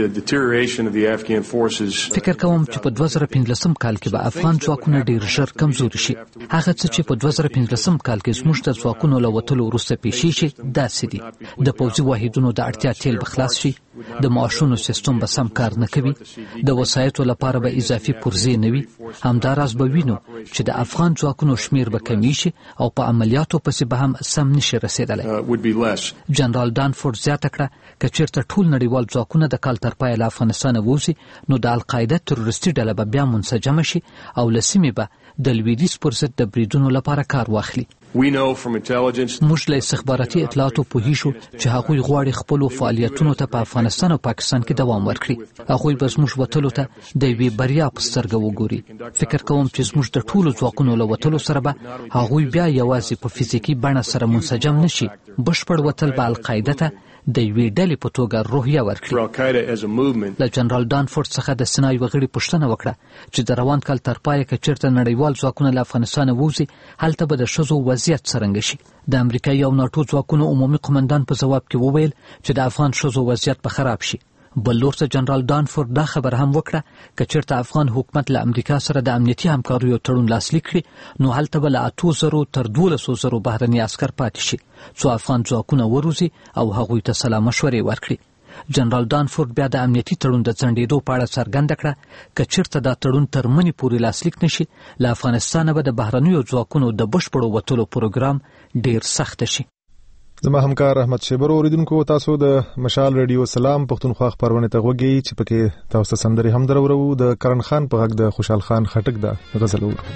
فکر کوم چې په 2015 کال کې به افغان ځواکونه ډیر ژر کمزوري شي. هغه څه چې په 2015 کال کې زموږ د ځواکونو له وتلو وروسته پیښ شي داسې دي. د پوځي واحدونو د اړتیا تیل به خلاص شي، د معاشونو سیستم به سم کار نه کوي، د وسایطو لپاره به اضافي پرزې نه وي. همداراز به وینو چې د افغان ځواکونو شمیر به کمی شي او په عملیاتو پسې به هم سم نشي رسیدلی. جنرال دانفورد زیاته کړه که چیرته ټول نړیوال ځواکونه د کال تر پایه له افغانستانه ووځي نو د القاعده تروریستي ډله به بیا منسجمه شي او له سیمې به د لویدیځ پر ضد د بریدونو لپاره کار واخلي. موږ له استخباراتي اطلاعاتو پوهیږو چې هغوی غواړي خپلو فعالیتونو ته په افغانستان او پاکستان کې دوام ورکړي. هغوی به زموږ وتلو ته د یوې بریا په سترګه وګوري. فکر کوم چې زموږ د ټولو ځواکونو له وتلو سره به هغوی بیا یوازې په فزیکي بڼه سره منسجم نشي، بشپړ وتل به القاعده ته د یوې ډلې په توګه روحیه ورکړي. له جنرال دانفورد څخه د سنا یوه غړي پوښتنه وکړه چې د روان کال تر پایه که چیرته نړیوال ځواکونه له افغانستانه ووځي هلته به د ښځو وضعیت څرنګه شي. د امریکایي او ناټو ځواکونو عمومي قومندان په ځواب کې وویل چې د افغان ښځو وضعیت به خراب شي. بل لور ته جنرال دانفورد دا خبر هم وکړه که چیرته افغان حکومت له امریکا سره د امنیتي همکاریو تړون لاسلیک کړي نو هلته به له 8,000 تر 12,000 بهرني عسکر پاتې شي څو افغان ځواکونه وروزي او هغوی ته سلا مشورې ورکړي. جنرال دانفورد بیا د امنیتي تړون د ځنډېدو په اړه څرګنده کړه که چیرته دا تړون تر منې پورې لاسلیک نشي له افغانستانه به د بهرنیو ځواکونو د بشپړو وتلو پروګرام ډیر سخت شي. زما همکار احمد شیبر اوریدونکو، تاسو د مشال ریډیو سلام پښتونخوا خبرونه ته غوږی چې پکې تاسو سندري هم درورو. د کرن خان په غږ د خوشحال خان خټک د غزل ورکو.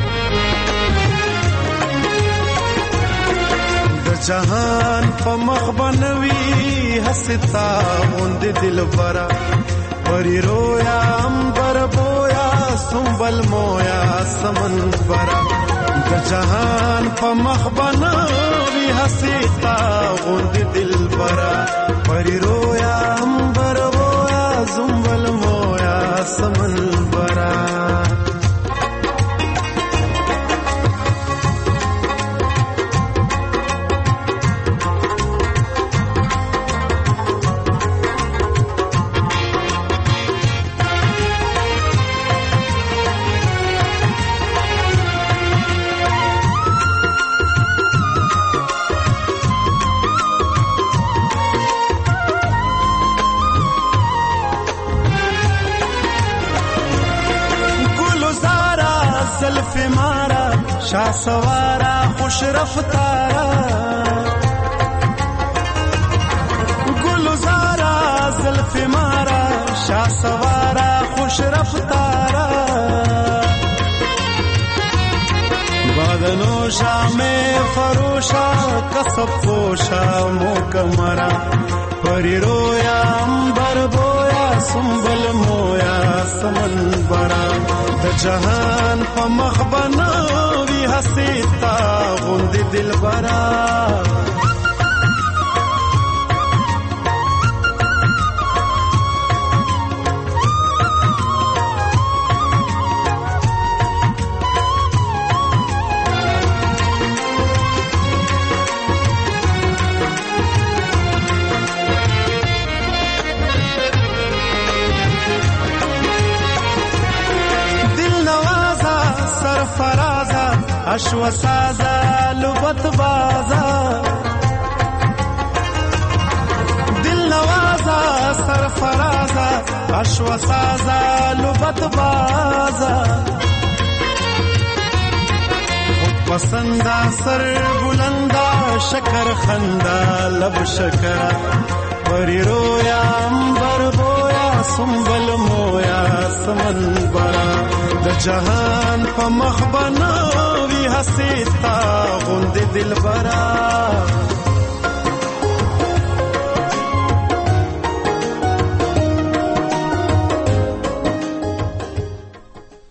د جهان په مخ بنوي حستا اوند دل برا پری رویا امبر بویا سنبل مویا سمن برا د جهان په مخ بنوي حستا اوند دل برا پری رویا امبر بویا سنبل مویا سمن برا شاه سوارا خوش رفتارا گلزارا زلف مارا شاه سوارا خوش رفتارا بادنو شام فروشا کسب پوشا موکمرا پری رویا امبر بویا سنبل مویا سمن برا د جهان په مخ بنوي حسیتا غوند دل برا اشو سازا لبت بازا دل نوازا سرفرازا اشو سازا لبت بازا خود پسندا سر بلندا شکر خندا لب شکر پری رویا امبر بویا سنبل مویا سمن برا د جهان په مخ بنوي حسیتا غوند دل برا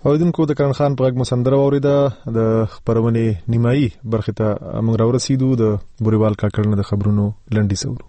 اوریدونکو د کرن خان په غږ مسندره اوریده د خبرونې نیمایي برخه ته موږ راورسېدو د بوريوال کاکړ د خبرونو لنډي سورو.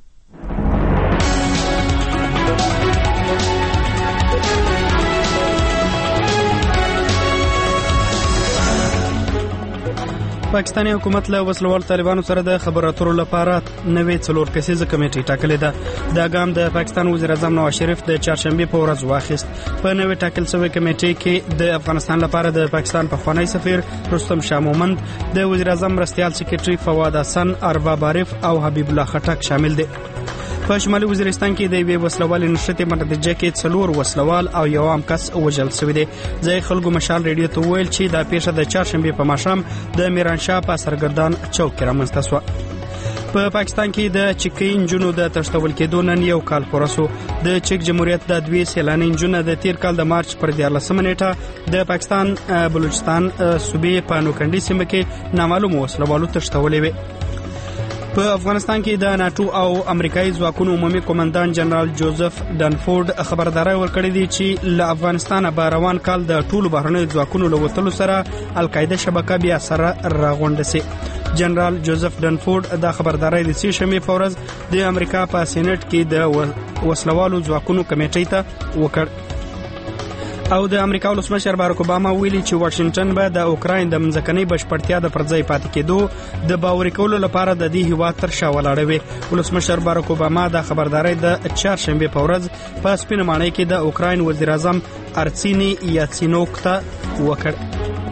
پاکستاني حکومت له وسلوال طالبانو سره د خبرو اترو لپاره نوې 4 کسیزه کمیټه ټاکلې ده. دا ګام د پاکستان وزیر اعظم نواز شریف د چهارشنبه په ورځ واخیست. په نوې ټاکل شوی کمیټه کې د افغانستان لپاره د پاکستان پخوانی سفیر رستم شاه مومند، د وزیر اعظم مرستیال سکرټری فواد حسن، ارباب عارف او حبیب الله خټک شامل دي. په شمالي وزیرستان کې د یوې وسلوال نشته په نتیجه کې 4 وسلوال او یو عام کس وژل شوی دی. ځای خلکو مشال ریډیو ته ویل چې دا پیښه د چهارشنبه په ماښام د میرانشاه په سرګردان چوک کې رامنځته شوه. په پاکستان کې د چکی انجونو د تشتول کېدو نن یو کال پوره شو. د چک جمهوریت د 2 سیلاني انجونو د تیر کال د مارچ پر 14 نیټه د پاکستان بلوچستان صوبې په نوکندي سیمه کې نامعلوم وسلوالو تشتولې وي. په افغانستان کې د ناتو او امریکایي ځواکونو عمومي قومندان جنرال جوزف ډنفورد خبرداري ورکړې دي چې له افغانستان به روان کال د ټولو بهرنیو ځواکونو له وتلو سره القاعده شبکه بیا سره راغونډه سي. جنرال جوزف ډنفورد دا خبرداري د سیشمې په ورځ د امریکا په سېنات کې د وسلوالو ځواکونو کمیټې ته وکړ. او د امریکا ولسمشر باراک اوباما ویلي چې واشنگټن به د اوکراین د منځکنۍ بشپړتیا د پرځای پاتې کېدو د باوري کولو لپاره د دې هیواد تر شا ولاړوي. ولسمشر باراک اوباما د خبرداري د چهارشنبه په ورځ په سپینه ماڼۍ کې د اوکراین وزیر اعظم ارسینی یاتسینوک ته وکړ.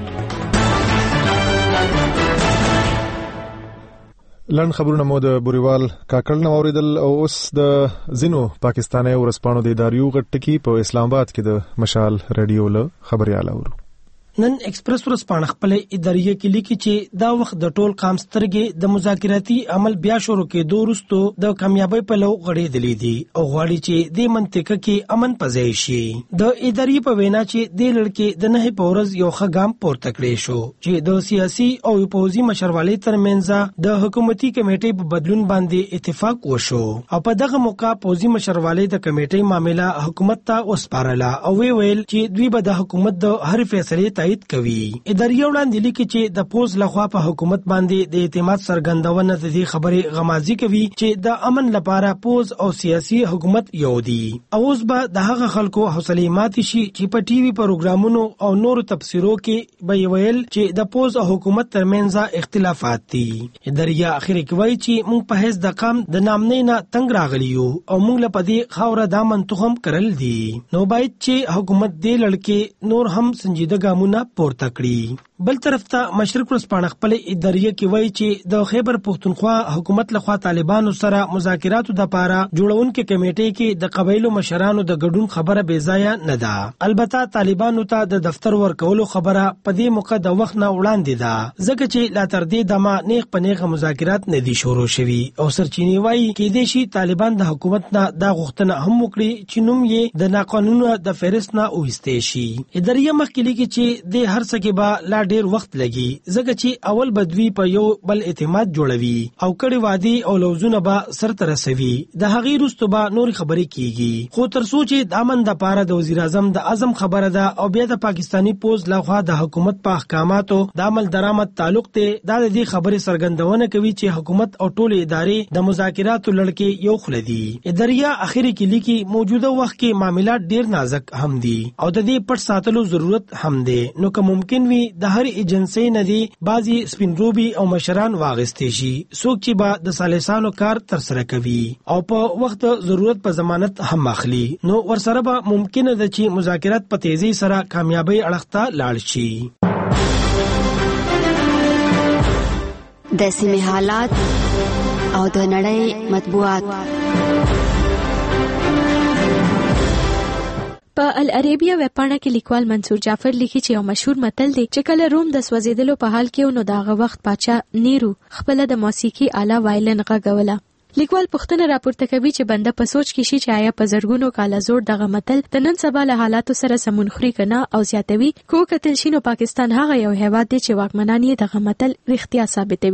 لن خبرونه مو د بوريوال کاکړ نو اوریدل او اوس د زینو پاکستاني ورسپانو د اداریو غټکی په اسلام آباد کې د مشال رادیو له خبريال اورو. نن ایکسپریس ورسپانه خپل اداریه کې لیکي چې دا وخت د ټول قام سترګې د مذاکراتي عمل بیا شروع کېدو وروسته د کامیابی په لور غړېدلې دي او غواړي چې د منطقه کې امن پځای شي. د اداریه په وینا چې د لړکې د نه په ورځ یو خګام پورته کړی شو چې د سیاسي او پوځي مشروالۍ ترمنځ د حکومتي کمیټې په بدلون باندې اتفاق وشو او په دغه موقع پوځي مشروالۍ د کمیټې معاملې حکومت ته وسپارله او ویل چې دوی به د حکومت د هر فیصله تایید کوي. اداریه وړاندې لیکي چې د پوز لخوا په حکومت باندې د اعتماد څرګندونه د دې خبرې غمازي کوي چې د امن لپاره پوز او سیاسي حکومت یو دي. اوس به د هغه خلکو حوصله ماتي شي چې په ټي وي پروګرامونو او نور تفسیرو کې به ویل چې د پوز او حکومت ترمنځ اختلافات دي. اداریه اخر کې وایي چې موږ په هیڅ د قام د نامنې نه تنگ راغلی یو او موږ له پدې خاوره د منتخم کړل دي. نو باید چې حکومت دې لړکې نور هم سنجیده ګامونه پورته کړي. بل طرف ته مشرق ورسپانه خپل اداریه کې وایي چې د خیبر پختونخوا حکومت لخوا طالبانو سره مذاکراتو د لپاره جوړونکو کمیټې کې د قبایلو مشرانو د ګډون خبره بې ځای نه ده. البته طالبانو ته د دفتر ورکولو خبره په دې موقع د وخت نه وړاندې ده ځکه چې لا تر دې دمه نیغ په نیغ مذاکرات نه دي شروع شوي او سرچینی وایي کې د شي طالبان د حکومت نه د غوښتنه هم وکړي چې نوم یې د ناقانونه د فهرست نه اوستې شي. اداریه مخکې لیکي چې د هر څه کې به لا ډیر وخت لګي ځکه چې اول بدوی په یو بل اعتماد جوړوي او کړي وادي او لوزونه به سر ته رسوي. د هغې وروسته به نور خبرې کیږي خو تر څو چې د امن لپاره د وزیر اعظم د اعظم خبره ده او بیا د پاکستانی پوز لخوا د حکومت په احکاماتو د عمل درآمد تعلق ته د دې خبرې څرګندونه کوي چې حکومت او ټول ادارې د مذاکراتو لړکې یو خلدي. اداریه اخر کې لیکي موجوده وخت کې معاملات ډیر نازک هم دي او د دې پټ ساتلو ضرورت هم دی. نو که ممکن وي د هر ایجنسی نه دي بعضی سپینروبي او مشران واغستې شي څوک چې به د سالسانو کار تر سره کوي او په وخت ضرورت په ضمانت هم اخلي. نو ورسره به ممکن ده چې مذاکرات په تیزی سره کامیابی اړخته لاړ شي. د سیمې حالات او د نړۍ مطبوعات. په العربیه ویبپاڼه کې لیکوال منصور جعفر لیکي چې یو مشهور متل دی چې کله روم د سوځیدلو په حال کې نو داغه وخت پاچا نیرو خپل د موسیقي آله وایلن غږوله. لیکوال پوښتنه راپورته کوي چې بنده په سوچ کې شي چې آیا په زرګونو کاله زوړ دغه متل د نن سبا له حالاتو سره سمون خوري کنه او زیاتوي کو کتل شي نو پاکستان هغه یو هیواد دی چې واکمنان یې دغه متل رښتیا ثابتوي.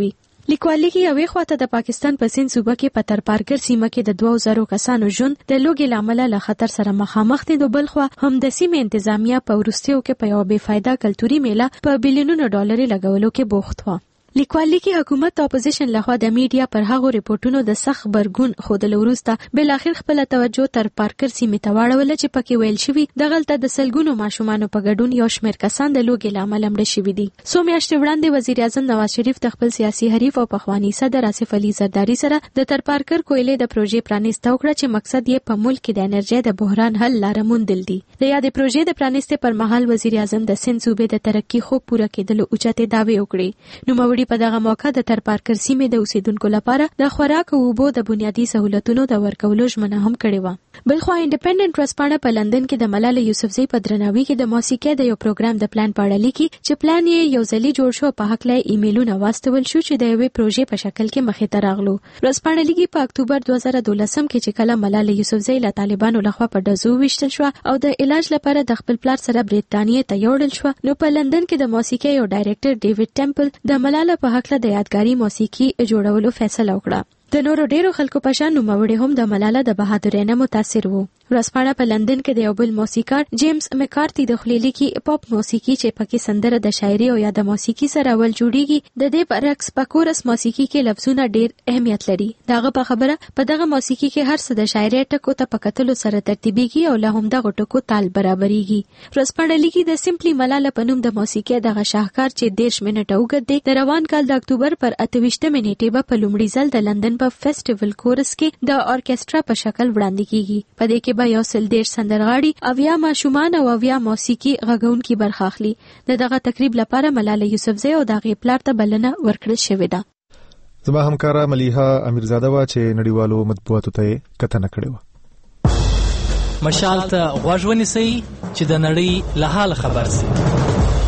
لیکوالي کې یوې خواته د پاکستان په سند صوبه کې په ترپارکر سیمه کې د 2000 کسانو ژوند د لوګي لامل له خطر سره مخامخ دي، د بل خوا هم د سیمې انتظامیه په وروستیو کې په یو بې فایده کلتوري میله په بلیونونو ډالر لګولو کې بوخت و. لیکوالي کې حکومت او اپوزیشن لخوا د میډیا پر هغو ریپورتونو د سخت برګون خودل وروسته بل اخر خپل توجه تر پارکر سیمې ته واړول چې پکې ویل شوی د غلطه د سلګونو ماشومانو په ګډون یو شمېر کسان د لوګي لامل مړه شوي دي. څو میاشتې وړاندې وزیر اعظم نواز شریف د خپل سیاسي حریف او پخوانی صدر آصف علي زرداری سره د تر پارکر کویلې د پروژې پرانیسته وکړه چې مقصد یې په ملک کې د انرژي د بحران حل لاره موندل دي. د یادې پروژې د پرانیسته پر مهال وزیر اعظم د سند صوبې د ترقی خو پوره کېدلو اوچته دعوی وکړي. نو موري په دغه موقع د تر پارکر سیمې د اوسیدونکو لپاره د خوراک او اوبو د بنیادی سہولتونو د ورکولو ژمنه هم کړې و. بلخو انډیپندنت ورځپاڼه په لندن کې د ملاله یوسفزۍ په درناوي کې د موسیقۍ د یو پروګرام د پلان په اړه لیکي چې پلان یې یو ځلي جوړ شو، په حق له ایمیلونه واستول شو چې د یوې پروژې په شکل کې مخې ته راغلو. ورځپاڼه لیکي په اکتوبر 2012 کې چې کله ملاله یوسفزۍ له طالبانو لخوا په ډزو وشتل شو او د علاج لپاره د خپل پلار سره بریټانیې ته یوړل شو، نو په لندن کې د موسیقۍ یو ډایریکټر ډیوډ ټمپل د ملاله په حق له د یادګاري موسیقي جوړولو فیصله وکړه. د نورو ډیرو خلکو په شان نوموړي هم د ملاله د بهادرۍ نه متاثر وو. ورځپاڼه په لندن کې د یو بل موسیقار جیمز مکارتي د خلیلي کې پاپ موسیقي چې پکې سندره د شاعري او یا د موسیقي سره ول جوړیږي، د دې برعکس په کورس موسیقي کې لفظونه ډیر اهمیت لري. دغه په خبره په دغه موسیقي کې هر څه د شاعري ټکو ته پکتلو سره ترتیبيږي او له هم دغه ټکو تال برابرېږي. ورځپاڼه لیکي د سیمپلی ملاله په نوم د موسیقي دغه شاهکار چې 10 منټه وګد دی، د روان کال د اکتوبر پر 28 منټه په لومړي ځل د لندن په فیسټیوال کورس کې د اورکسترا په شکل وړاندې کیږي. په دې کې به یو سل ډیر سندرغاړي او یا ماشومان او یا موسیقي غږونکي برخه اخلي. دغه تقریب لپاره ملاله یوسفزۍ او دغه پلار ته بلنه ورکړل شوې ده. زما همکارا ملیحه امیرزاده وا چې نړیوالو مطبوعاتو ته کتنه کړې و. مشال ته غوږ ونیسئ چې د نړۍ له حال خبر شئ.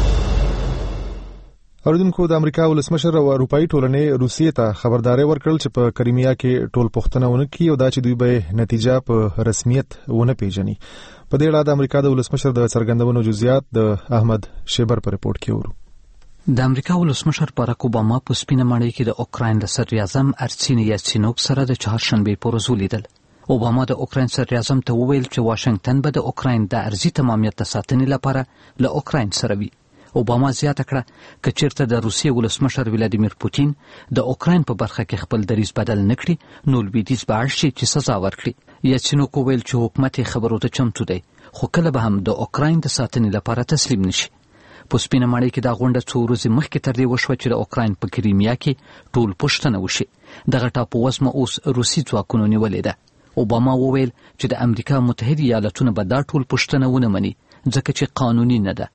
اوریدونکو، د امریکا ولسمشر او اروپאי ټولنې روسیې ته خبرداري ورکړل چې په کریمیا کې ټول پښتنه ونه کی او دا چې دوی به نتیجه په رسمیت ونه پیژني. په دې اړه د امریکا د ولسمشر د څرګندونو جزئیات د احمد شیبر په ریپورت کې ورو. د امریکا ولسمشر باراک اوباما په سپینه ماڼۍ کې د اوکراین د صدر اعظم ارسینی یاتسینوک سره د چهارشنبه په ورځ ولیدل. اوباما د اوکراین صدر اعظم ته وویل چې واشنگټن به د اوکراین د ارضي تمامیت د ساتنې لپاره له اوکراین سره وي. اوباما زیاته کړه که چیرته د روسیې ولسمشر ولادیمیر پوتین د اوکراین په برخه کې خپل دریځ بدل نکړي نو لویدیځ به اړ شي چې سزا ورکړي. یاتسینوک وویل چې حکومت خبرو ته چمتو دی، خو کله به هم د اوکراین د ساتنې لپاره تسلیم نشي. په سپینه ماڼۍ کې دا غونډه څو ورځې مخکې تر دې وشوه چې د اوکراین په کریمیا کې ټول پښتنه وشي. دغه ټاپووزمه اوس روسي ځواکونو نیولې ده. اوباما وویل چې د امریکا متحده ایالاتونه به دا ټول پښتنه ونه مني ځکه چې قانوني نه ده.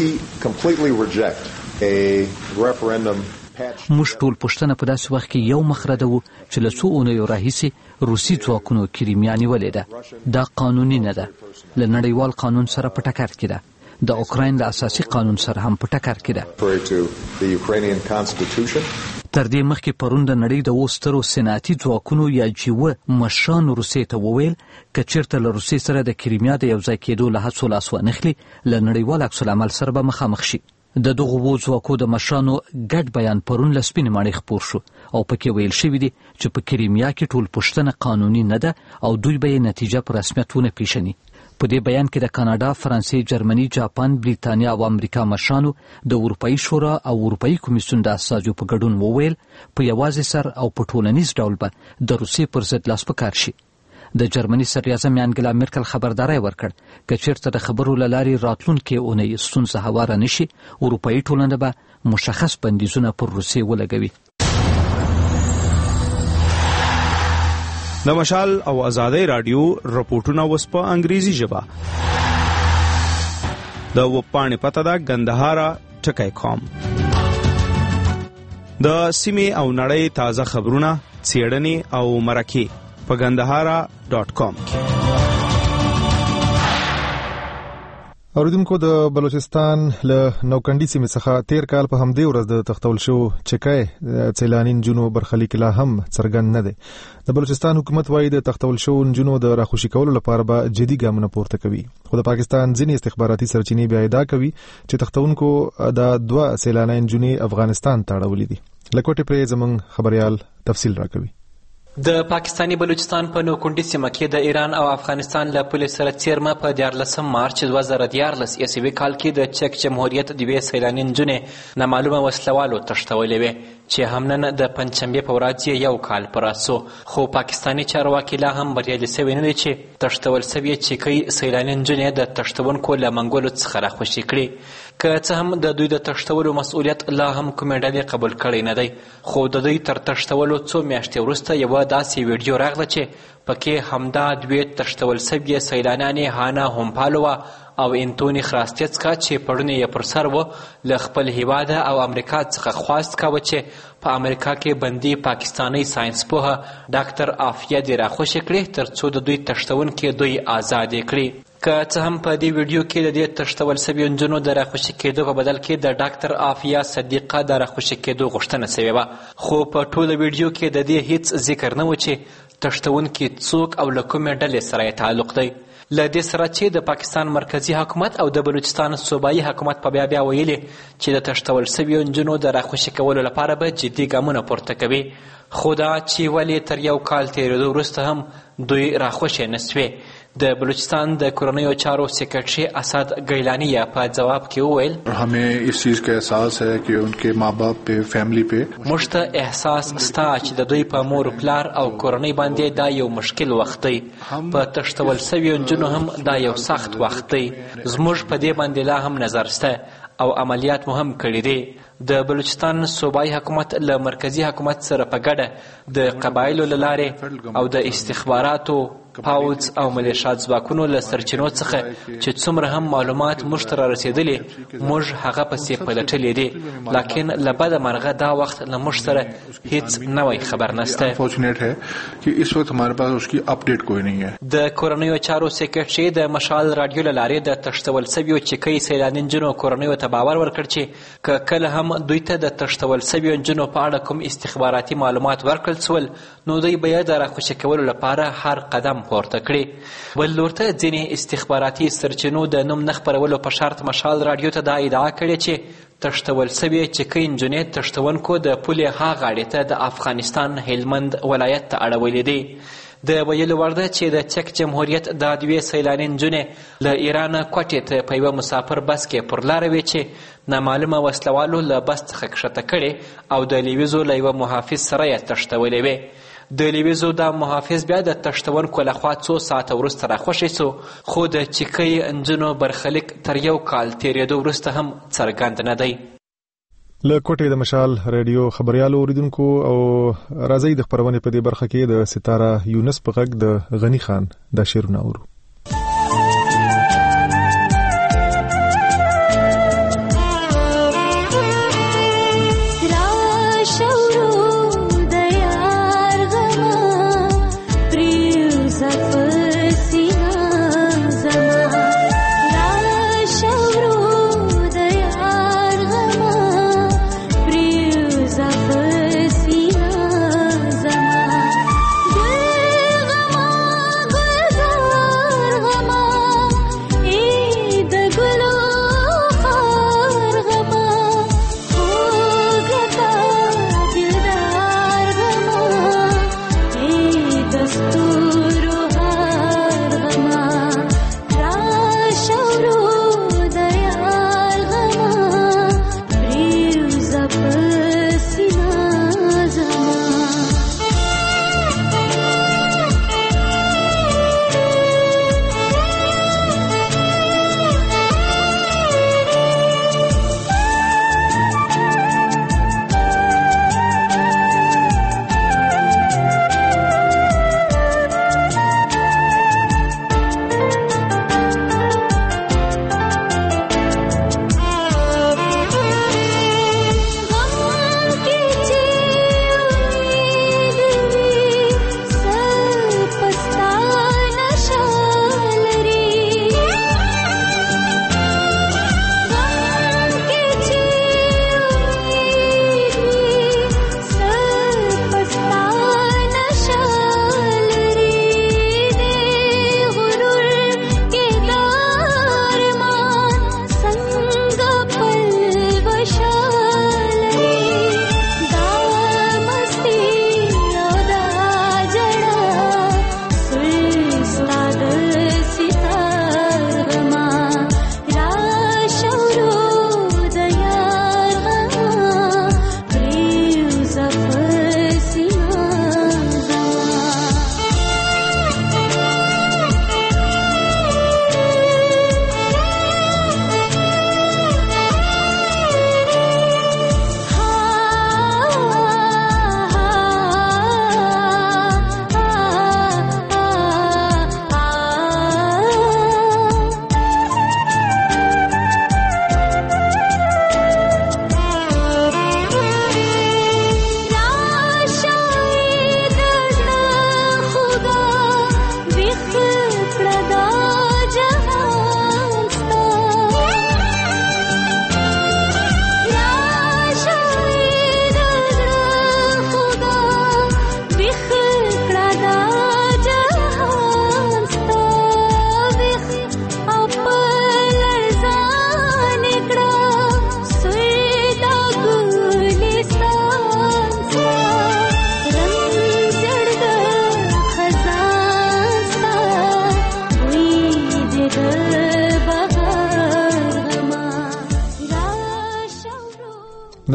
موږ ټول پښتنه په داسې وخت کې یو مخ ردوو چې له څو اونیو راهیسې روسي ځواکونو کریمیا نیولې ده. دا قانوني نه ده، له نړیوال قانون سره په ټکر کې ده، د اوکراین له اساسي قانون سره هم په ټکر کې ده. تر دې مخکې پرون د نړۍ د وسترو سناتي ځواکونو یا جیوه مشرانو روسیې ته وویل که چیرته له روسیې سره د کریمیا د یو ځای کېدو له هڅو لاس وانخلي له نړیوال عکس العمل سره به مخامخ شي. د دغو ځواکو د مشرانو ګډ بیان پرون له سپینې ماڼۍ خپور شو او پکې ویل شوي دي چې په کریمیا کې ټول پښتنه قانوني نه ده او دوی به یې نتیجه په رسمیت ونه پیژني. په دې بیان کې د کاناډا، فرانسې، جرمني، جاپان، بریتانیا او امریکا مشرانو د اروپאי شورا او اروپאי کمیسیون د اساسو په ګډون وویل په یوازې سر او په ټولنیز ډول به د روسیې پر ضد لاس پکار شي. د جرمني صدر اعظم انګلا مرکل خبرداري ورکړ که چیرته د خبرو له لارې راتلونکي اونۍ ستونزه هواره نشي، اروپאי ټولنه به مشخص بندیزونه پر روسیې ولګوي. د مشال او آزادۍ رادیو رپورټونه وس په انګریزي ژبه. د وپاڼې پته ده ګندهارا.com. د سیمې او نړۍ تازه خبرونه، څېړنې او مرکې په ګندهارا.com. اوریدونکو، د بلوچستان له نوکندي سیمې څخه تیر کال په همدې ورځ د تختول شو چکای سیلانی نجونو برخلیک لا هم څرګند نه دی. د بلوچستان حکومت وايي د تختول شو نجونو د راخوشي کولو لپاره به جدي ګامونه پورته کوي، خو د پاکستان ځینې استخباراتي سرچینې بیا ادعا کوي چې تختونکو د 2 سیلانی نجونې افغانستان ته اړولې دي. لکوټه پرې زمونږ خبريال تفصیل راکوي. د پاکستانی بلوچستان په نوکونډي سیمه کې د ایران او افغانستان له پولې سره څیرمه په 14 مارچ 2014 عیسوي کال کې د چک جمهوریت د وې سیلاني نجونې نامعلومه وسلوالو تښتولې وې چې همنن د پنځشنبه په ورځ یو کال پر اسو. خو پاکستانی چارواکي لا هم بریالي شوي نه دي چې تښتول شوي چکۍ سیلاني نجونې د تښتونکو له منګولو څخه راخوشي کړي. که څه هم د دوی د تښتولو مسؤلیت لا هم کومې ډلې قبول کړی نه دی، خو د دوی تر تښتولو څو میاشتې وروسته یوه داسې ویډیو راغله چې پکې همدا دوی تښتول شوې سیلانیانې هانا هومپالووا او انتوني خراستیڅکا چې پړونه یې پر سر و له خپل هیواده او امریکا څخه خواست کاوه چې په امریکا کې بندي پاکستانی ساينس پوهه ډاکټر عافیه دې راخوشي کړي تر څو د دوی تښتونکي دوی آزاد کړي. که څه هم په دې ویډیو کې د دې تښتول شویو نجونو د راخوشي کېدو په بدل کې د ډاکټر عافیه صدیقه د راخوشي کېدو غوښتنه شوې وه، خو په ټوله ویډیو کې د دې هیڅ ذکر نه و چې تښتونکي څوک او له کومې ډلې سره یې تعلق دی. له دې سره چې د پاکستان مرکزی حکومت او د بلوچستان صوبایي حکومت په بیا ویلي چې د تښتول شویو نجونو د راخوشي کولو لپاره به جدي ګامونه پورته کوي، خو دا چې ولې تر یو کال تېرېدو وروسته هم دوی راخوشي نه سوې. د بلوچستان د کورنیو چارو سیکرټري اسد گیلانی په جواب کې وویل हमें इस चीज का एहसास है कि उनके माँ बाप पे फैमिली पे موږ ته احساس ستا چې د دوی په مور پلار او کورنۍ باندې دا یو مشکل وخت دی، په تښتول شویو نجونو هم دا یو سخت وخت دی. زموږ په دې باندې لا هم نظر شته او عملیات مو هم کړي دي. د بلوچستان صوبایي حکومت له مرکزی حکومت سره په ګډه د قبایلو له لارې او د استخباراتو پاوځ او ملیشات ځواکونو له سرچینو څخه چې څومره هم معلومات موږ ته رارسېدلي موږ هغه پسې پلټلي دي، لکن له بده مرغه دا وخت له موږ سره هیڅ نوی خبر نشته. د کورنیو چارو سیکرټري د مشال راډیو له لارې د تښتول شویو چکۍ سیلاني نجونو کورنیو ته باور ورکړ چې که کله هم دوی ته د تښتول شویو نجونو په اړه کوم استخباراتي معلومات ورکړل سول نو دوی به یې د راخوشي کولو لپاره هر قدم پورته کړي. بل لور ته ځینې استخباراتي سرچینو د نوم نه خپرولو په شرط مشال راډیو ته دا ادعا کړې چې تښتول شوې چکۍ نجونې تښتونکو د پولې ها غاړې ته د افغانستان هلمند ولایت ته اړولې دي. د ویلو وړ ده چې د چک جمهوریت د دوې سیلاني نجونې له ایرانه کوټې ته په یوه مسافر بس کې پر لاره وې چې نامعلومه وسلوالو له بس څخه کښته کړې او د لیویزو له یوه محافظ سره یې تښتولې وې. د لیویزو دا محافظ بیا د تښتونکو لخوا څو ساعته وروسته راخوشی سو، خو د چکۍ نجونو برخلیک تر یو کال تېرېدو وروسته هم څرګند نه دی. له کوټې د مشال رادیو خبريالو اوریدونکو او راځي د خبرونې په دې برخه کې د ستاره یونس په غږ د غنی خان د شعرونه اورو.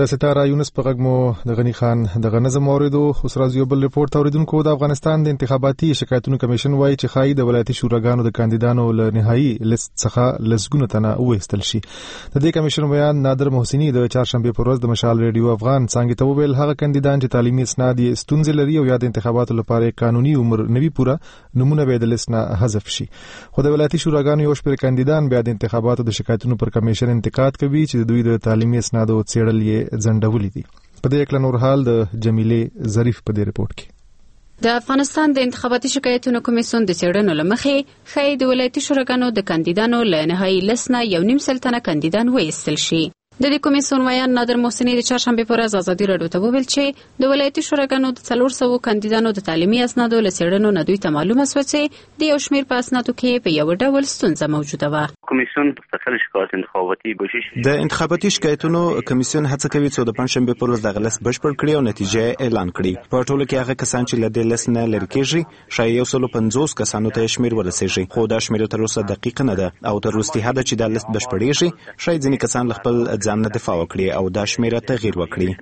د ستاره یونس په غږ مو د غنی خان د غنظم اوریدو. اوس راځي یو بل ریپورت اوریدونکو. د افغانستان د انتخاباتي شکایتونو کمیشن وایي چې خای د ولایتي شوراګانو د کاندیدانو له نهایی لیست څخه لسګونه تنه وېستل شي. د دې کمیشن بیان نادر محسنی د چهارشنبه پر ورځ د مشال ریډیو افغان څنګه ته ویل هغه کاندیدان چې تعلیمي اسناد یې ستونزې لري او یا د انتخاباتو لپاره قانوني عمر نوي پوره نمونه به د لیست نه حذف شي. خو د ولایتي شوراګانو یو شمېر کاندیدان بیا د انتخاباتو د شکایتونو پر کمیشن انتقاد کوي چې دوی د تعلیمي اسنادو څېړل یې ځنډولې دي. په دې کې نور حال د جمیلې ظریف په دې ریپورت کې د افغانستان د انتخاباتي شکایتونو کمیسیون د څېړنو لمخې خای د ولایتي شوراګانو د کاندیدانو له نهایی لیست نه 1.5 سلنه کاندیدان وایستل شي. د دې کمیسیون ویان نادر محسنی د چهارشنبه پر ورځ ازادي راډیو ته وویل چې د ولایتي شوراګانو د 400 کاندیدانو د تعلیمي اسنادو له څېړنو نه دوی ته معلومه شوه چې د یو شمېر په اسنادو کې په یو ډول ستونزه موجوده وه. کمیسیون فصل شکایت انتخاباتي کوشش د انتخاباتي شکایتونو کمیسیون هڅه کوي چې د پنځشنبه پر ورځ د غلس بشپړ کړي او نتیجه اعلان کړي. په ټولو کې هغه کسان چې له دې لیست نه لري کېږي شاید 150 کسانو ته شمیر ورسېږي. خو دا شمیر تر اوسه دقیق نه ده او تر وروستي حد چې د لیست بشپړېږي شاید ځینې کسان خپل ځان نه دفاع وکړي او دا شمیره تغییر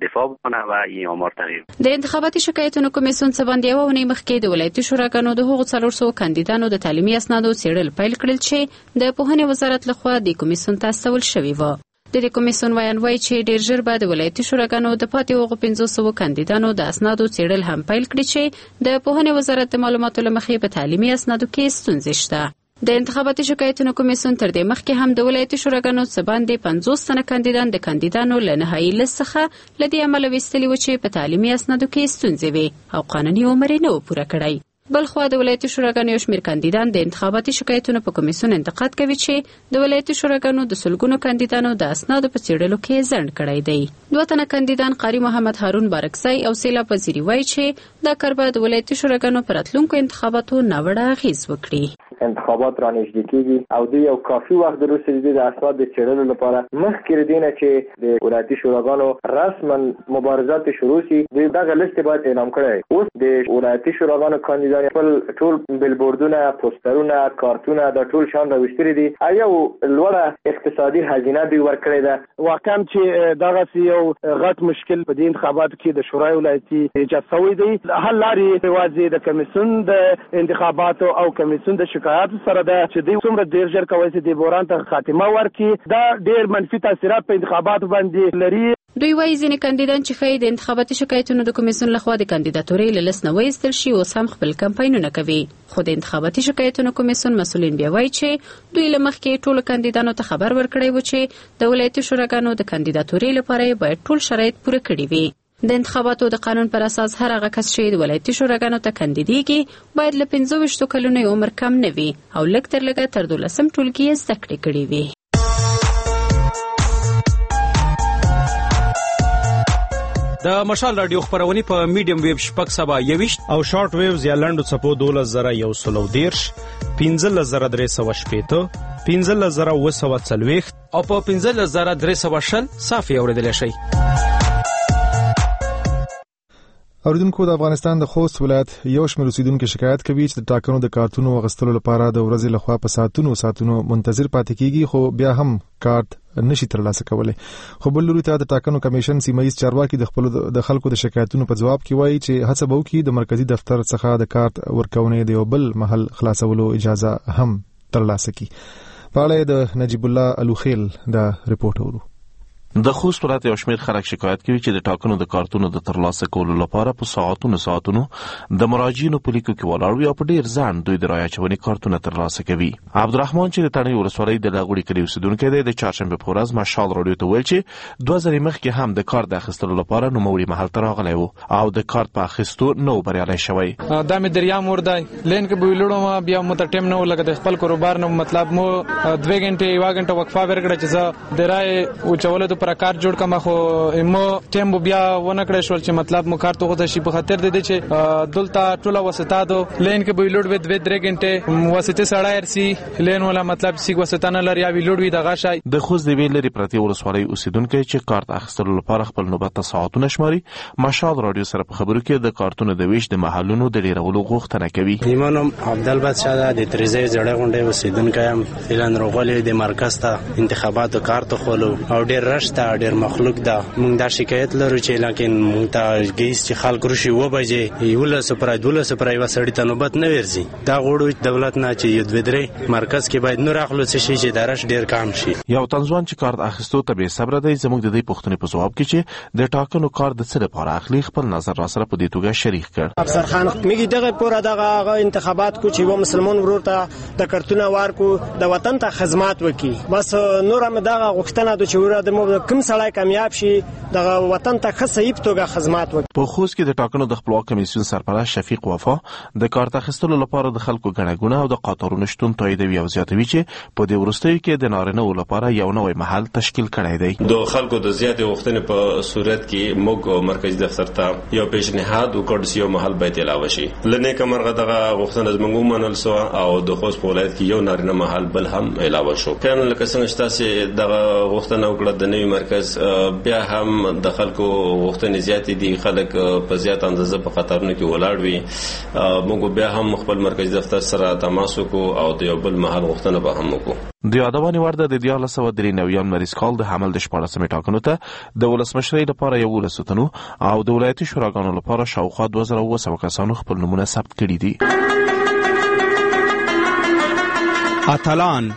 وکړي. د انتخاباتي شکایتونو کمیسیون څخه باندې یو ونې مخکې د ولایتي شوراګانو د هغو 400 کاندیدانو د تعلیمي اسنادو څېړل پیل کړل چې د پوهنې وزارت لخوا د کمیسیون ته استول شوی و. د دې کمیسیون ویان وایي چې ډېر ژر به د ولایتي شوراګانو د پاتې هغو 500 کاندیدانو د اسنادو څېړل هم پیل کړي چې د پوهنې وزارت د معلوماتو له مخې په تعلیمي اسنادو کې ستونزې شته. د انتخاباتي شکایتونو کمیسیون تر دې مخکې هم د ولایتي شوراګانو څخه باندې 50 تنه کاندیدان د کاندیدانو له نهایی لیست څخه لدی عمل وستلی و چې په تعلیمي اسنادو کې ستونزې وي او قانوني عمر نه و پوره کړی. بلخو د ولایتي شوراګانو یو شمېر کاندیدان د انتخاباتي شکایتونو په کمیسیون انتقاد کوي چې د ولایتي شوراګانو د سلګونو کاندیدانو د اسنادو په څېړلو کې ځنډ کړی دی. دوه تنه کاندیدان قاری محمد هارون بارکزی او سیلاب وزیری وایي چې دا کار به د ولایتي شوراګانو پر راتلونکو انتخاباتو ناوړه اغېز وکړي. انتخابات را نږدې کیږي او دوی یو کافي وخت وروسته د اسناد د څېړلو لپاره مخکې دینه چې د ولایتي شوراګانو رسما مبارزات شروع شي دوی دغه لیست باید اعلام کړي. اوس د ولایتي شوراګانو کاندیدان خپل ټول بیلبوردونه پوسټرونه کارتونه د ټول شان راوستري دي او یو لوړه اقتصادي هزینه دوی ورکړې ده. واقعا چې دغه یو غټ مشکل په دې انتخاباتو کې د شورای ولایتي ایجاد شوی دی. حل لارې یوازې د کمیسیون د انتخاباتو او کمیسیون د سره ده چې دوی څومره ډیر ژر کوي چې د بوران ته خاتمه ورکړي. دا ډیر منفي تاثیرات په انتخاباتو باندې لري. دوی وایي ځینې کاندیدان چې خای د انتخاباتي شکایتونو د کمیسیون لخوا د کاندیداتورې له لیست نه وایستل شي اوس هم خپل کمپاینونه کوي. خو د انتخاباتي شکایتونو کمیسیون مسؤلین بیا وایي چې دوی له مخکې ټولو کاندیدانو ته خبر ورکړی و چې د ولایتي شوراګانو د کاندیداتورې لپاره باید ټول شرایط پوره کړي وي. د انتخاباتو د قانون پر اساس هر هغه کس چې د ولایتي شوراګانو ته کاندیدېږي باید له 25 کلونو عمر کم نه وي او لږ تر لږه تر 12 ټولګي یې زده کړې کړې وي. د مشال رادیو خبرونه په میډیم ویب شپږ سبا 21 او شارټ ویوز یا لنډو چپو 12110 15340 15040 او په 15320 صافي اوریدل شي. اوریدونکو د افغانستان د خوست ولایت یو شمېر اوسیدونکو شکایت کوي چې د ټاکنو د کارتونو غوښتلو لپاره د ورځې لخوا په ساعتونو منتظر پاتې کیږي خو بیا هم کارت نشي ترلاسه کولای. خو بل لوري ته د ټاکنو کمیشن سیمایي چارواکي د خلکو د شکایتونو په جواب کې وایي چې هڅه به وکړي د مرکزی دفتر څخه د کارت ورکونې د یو بل محل خلاصولو اجازه هم ترلاسه کړي. په اړه د نجیب الله الوخیل دا ریپورت ورو. د خوست ولایت یو شمېر خلک شکایت کوي چې د ټاکنو د کارتونو د ترلاسه کولو لپاره په ساعتونو د مراجعینو په لیکو کې ولاړ وي او په ډیر ځان دوی د رایه اچونې کارتونه ترلاسه کوي. عبدالرحمن چې د تڼۍ ولسوالۍ د لاغوړي کلي اوسیدونکی دی د چهارشنبه په ورځ مشال راډیو ته ویل چې 2000 مخکې هم د کارت د اخیستلو لپاره نوموړي محل ته راغلی و او د کارت په اخیستو نو بریالی شوی. دا مې دریام ور دی لین کې به ویلوړم بیا مو ته ټیم نه ولګه د خپل کاروبار نه مطلب مو 2 غنټې 1 غنټه وقفه ورکړه چې زه د رای او چولې پر کار جوړ کما خو مو ټیم بیا ونه کړې شو چې مطلب مو کار ته غوښته شي په خاطر د دې چې دلته ټوله وستا دو لین کې به لوډ و 2 غنټه وسته سړی ارسي لین ولا مطلب سی وستا نه لري یا لوډ وی دغه شای. د خوست دی ویل لري پرتی ولسوالۍ اوسیدونکو چې کارت اخیستلو لپاره خپل نوبت ته ساعتونه شماري. مشال رادیو سره په خبرو کې د کارتونو د ویش د محلونو د ډیرولو غوښتنه کوي. ایمانم عبدل بادشاہ د تریزه جړې غونډې اوسیدونکو هم اعلان روغلې د مرکز ته انتخاباتو کارت خولو او ډیر رش نشته ډیر مخلوق ده. موږ دا شکایت لرو چې لکه موږ ته ګیس چې خلک روشي و بجې یوله سپرای دوله سپرای وسړی ته نوبت نه ورځي. دا غوړو دولت نه چې یو دوی مرکز کې باید نور اخلو څه شي چې درش ډیر کم شي. یو تنظیم چې کارت اخیستو ته به صبر دی زموږ د دې پوښتنې په جواب کې چې د ټاکنو کار د څه لپاره اخلي خپل نظر را سره په دې توګه شریک کړ. افسر خان میګي دغه پورا دغه انتخابات کو چې و مسلمان ورور ته د کارتونه ورکو د وطن ته خدمات وکي. بس نور هم دغه غوښتنه د چوره د کوم سړی کامیاب شي دغه وطن ته ښه صحیح توګه خدمات وکي. په خوست کې د ټاکنو د خپلواک کمیسیون سرپرست شفیق وفا د کارت اخیستلو لپاره د خلکو ګڼه او د قطارونو شتون تاییدوي او زیاتوي چې په دې وروستیو کې د نارینه‌و لپاره یو نوی محل تشکیل کړی دی. د خلکو د زیاتې غوښتنې په صورت کې موږ مرکزي دفتر ته یو پیشنهاد وکړ چې یو محل باید علاوه شي. لنه کومرغه دغه غوښتنه زموږ ومنل سو او د خوست په ولایت کې یو نارینه محل بل هم علاوه شو. کله لکه څنګه چې تاسو دغه غوښتنه وکړه د نوي مرکز بیا هم د خلکو غوښتنې زیاتې دي. خلک په زیات اندازه په قطارونو کې ولاړ وي. موږ بیا هم خپل مرکزي دفتر سره تماس وکړو او د یو بل محل غوښتنه به هم وکړو. د یادونې وړ ده د 1993 مریض کال د حمل د 14مې ټاکنو ته د ولسمشرۍ لپاره 11 تنو او د ولایتي شوراګانو لپاره شاوخوا 2700 کسانو خپل نومونه ثبت کړي دي. اتلان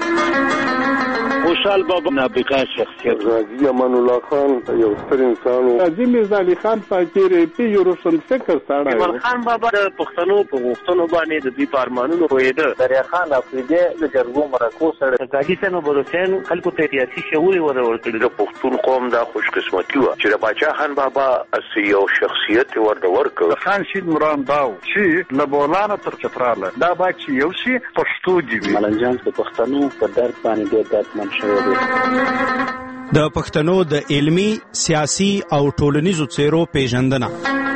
خوشحال بابا نابغه شخصیت غازی امان الله خان یو ستر انسان و غازی میرزا علي خان فقیر پی یو روشن فکر سره ایمان خان بابا د پښتنو په غوښتنو باندې د دې پارمانونو رویده دریا خان افریدي د جرګو مرکو سره غازی سن بروسین خلکو ته سیاسي شعور ورکړي. د پښتون قوم د خوش قسمتي و چې د باچا خان بابا اسی یو شخصیت ورکړ. خان شید مرام باو چې لبولانه تر چتراله دا با چې یو شي پښتو دی. ملنجان د پښتنو په درد باندې ډېر دردمن د پښتنو د علمي، سیاسي او ټولنیزو څیرو پیژندنه.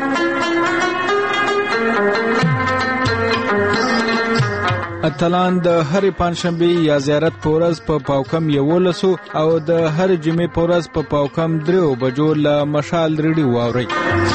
اتلان د هر پنځشنبه یا زیارت پورز په پاوکم 11 او د هر جمعې پورز په پاوکم 3 بجو له مشال ریډیو واوري.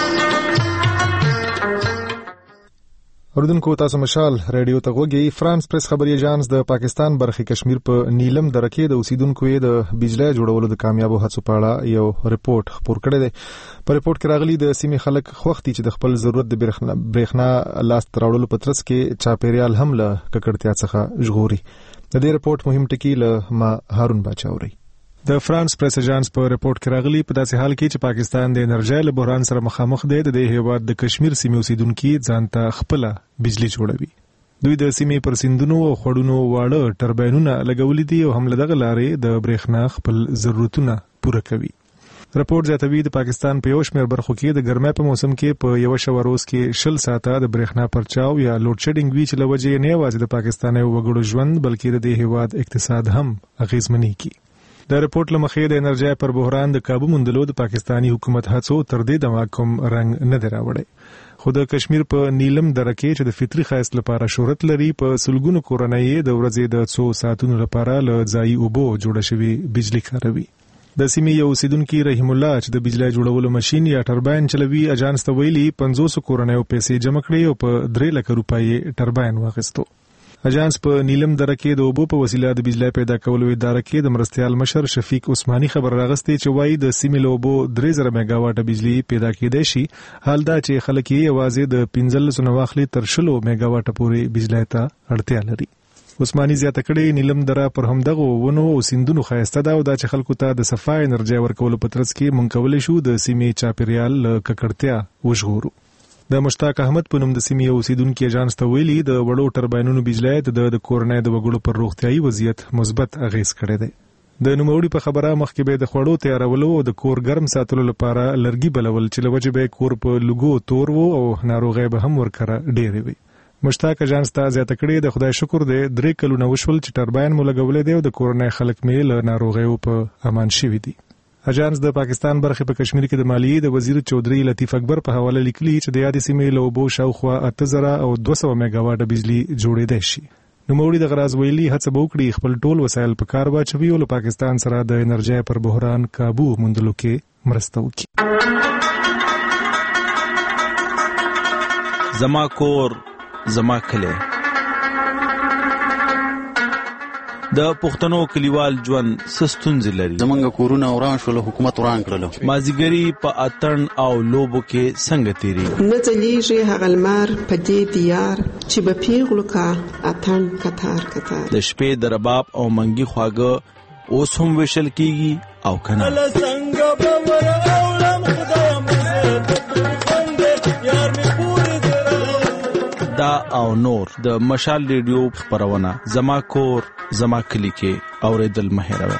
اردوونکو تاسو مشال ریډیو ته غوږی. فرانس پریس خبري ایجانس د پاکستان برخې کشمیر په نیلم درکې د اوسیدونکو د بجلی جوړولو د کامیابو هڅو په اړه یو ریپورت خپور کړی دی. په ریپورت کې راغلي د سیمې خلک خوښتي چې د خپل ضرورت د برېښنا لاس تراوړلو په ترڅ کې چاپیریال هم له ککړتیا څخه ژغوري. د دې ریپورت مهم ټکی له ما هارون باچاوري. د فرانس پریس ایجانس په ریپورت کې راغلي په داسې حال کې چې پاکستان د انرژي له بحران سره مخامخ دی د هیواد د کشمیر سیمې اوسیدونکو ځانته خپل بجلی جوړوي. دوی د سیمې پر سیندونو او خړونو واړه ټرباینونه لګولې دي او هم له دغه لارې د برېښنا خپل ضرورتونه پوره کوي. رپورت زیاتوي د پاکستان په یو شمېر برخو کې د ګرمۍ په موسم کې په یو شو روز کې 20 ساعته د برېښنا پرچاو یا لوډ شیډینګ وی چې لوجه نه یوازې د پاکستان یو وګړو ژوند بلکې د هیواد اقتصاد هم اغیزمنې کی. د ریپورت لمخې د انرژي پر بحران د قابو موندلو د پاکستانی حکومت هڅو تر دې دمه کوم رنګ نه دراوړي. خو د کشمیر په نیلم درکې چې د فطري خاص لپاره شهرت لري په سلګونو کورنۍ د ورځې د 100 ساعتونو لپاره له ځای اوبو جوړ شوی بجلی کاروي. د سیمې یو اوسیدونکو رحیم الله چې د بجلی جوړولو ماشين یا ټرباین چلوي اجانس ته ویلي 500 کورنۍ پیسې جمع کړې او په 3 لک روپۍ ټرباین واغستو. اجانس په نیلم درکې د اوبو په وسیله د بجلی پیدا کولو اداره کې د مرستيال مشر شفیق عثماني خبر راغستې چې وایي د سیمې له اوبو 3000 میگاواټ بجلی پیدا کېدای شي. حال دا چې خلک یې یوازې د 15 نواخلي تر 100 میگاواټ پورې بجلی ته اړتیا لري. عثماني زیاته کړي نیلم دره پر همدغه ونو او سیندونو خایسته دا او دا چې خلکو ته د صفای انرژي ورکولو په ترڅ کې مونږ کولای شو د سیمې چاپیریال ککړتیا وژغورو. د مشتاق احمد په نوم د سیمې اوسیدونکو اجانس ته ویلي د وړو ټرباینونو بجلی د کورنۍ د وګړو پر روغتيایي وضعیت مثبت اغیز کړی دی. د نوموړي په خبره مخکې به د خوړو تیارولو او د کور ګرم ساتلو لپاره لرګي بلول چې لوجه به کور په لګو تور وو او ناروغي به هم ورکړه ډېرې وي. مشتاق اجانس ته زیاته کړي د خدای شکر دی 3 کلونه وشول چې ټرباین مو لګولې دی او د کورنۍ خلک مې له ناروغیو په امان شوي دي. اجانس د پاکستان برخې په کشمیر کې د مالیې د وزیر چودري لطیف اکبر په حواله لیکلي چې د یادې سیمې له اوبو شاوخوا 8200 میگاواټ بجلی جوړېدای شي. نوموړي د غراز ویلي هڅه وکړي خپل ټول وسایل په کار واچوي او له پاکستان سره د انرژي پر بحران قابو موندلو کې مرسته وکړي. زما کور زما کلی. د پښتنو کلیوال ژوند ستونزې لري. زمونږ کورونه وران شول، حکومت وران کړل. مازیګری په اتن او لوبو کې څنګه تیری؟ نه ځلیږي هغه لمر په دې دیار چې به پیغلو کا اتن کتار کتار. د شپې د رباب او منګي خواږه اوس هم وشل کیږي او کنه. دا او نور د مشال ریډیو خبرونه زما کور زما کلی کې اوریدل مهیروي.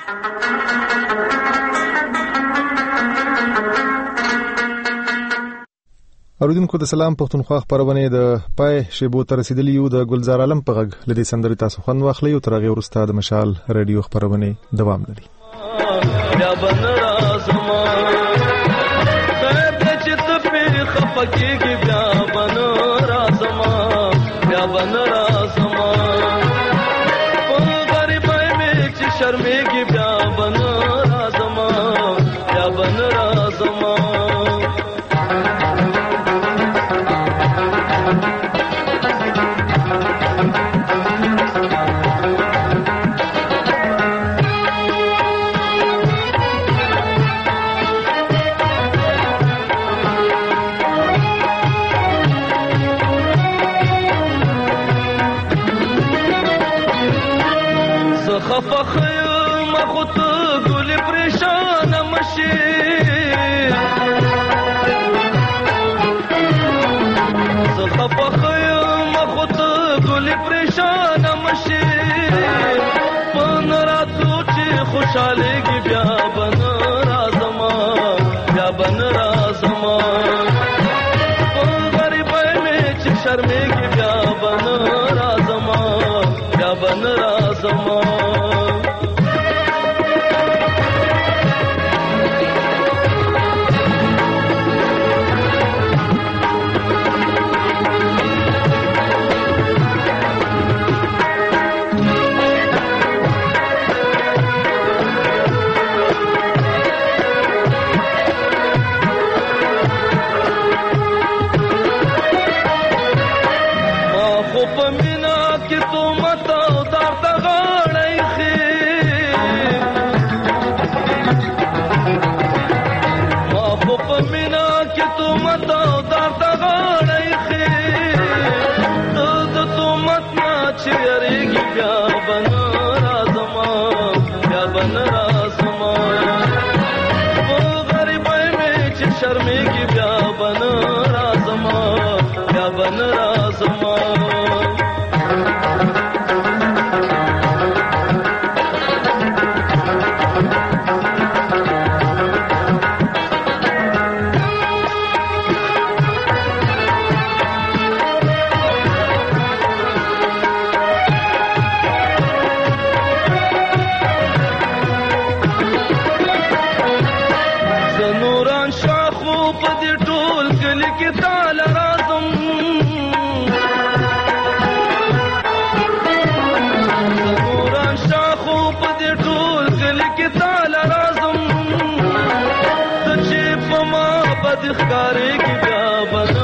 اوریدونکو د سلام پښتونخوا خبرونه د پای شیبو تر رسیدلی یو د گلزار عالم په غږ لدی سندري تاسو خوند واخلئ او ترغه ورسته د مشال ریډیو خبرونه دوام لري. یا بن رازما خیر د چت په خفقېږي بیا بن رازما یا بن رازما په غریبای مې چې شرمېږي بیا بن رازما یا بن رازما. خوشالېږي بیا بن رازما بیا بن رازما په غریبۍ مې چې شرمېږي بیا بن رازما بیا بن رازما. شرمېږي بیا بن رازما بیا بن رازما. ښکارېږي بیا بن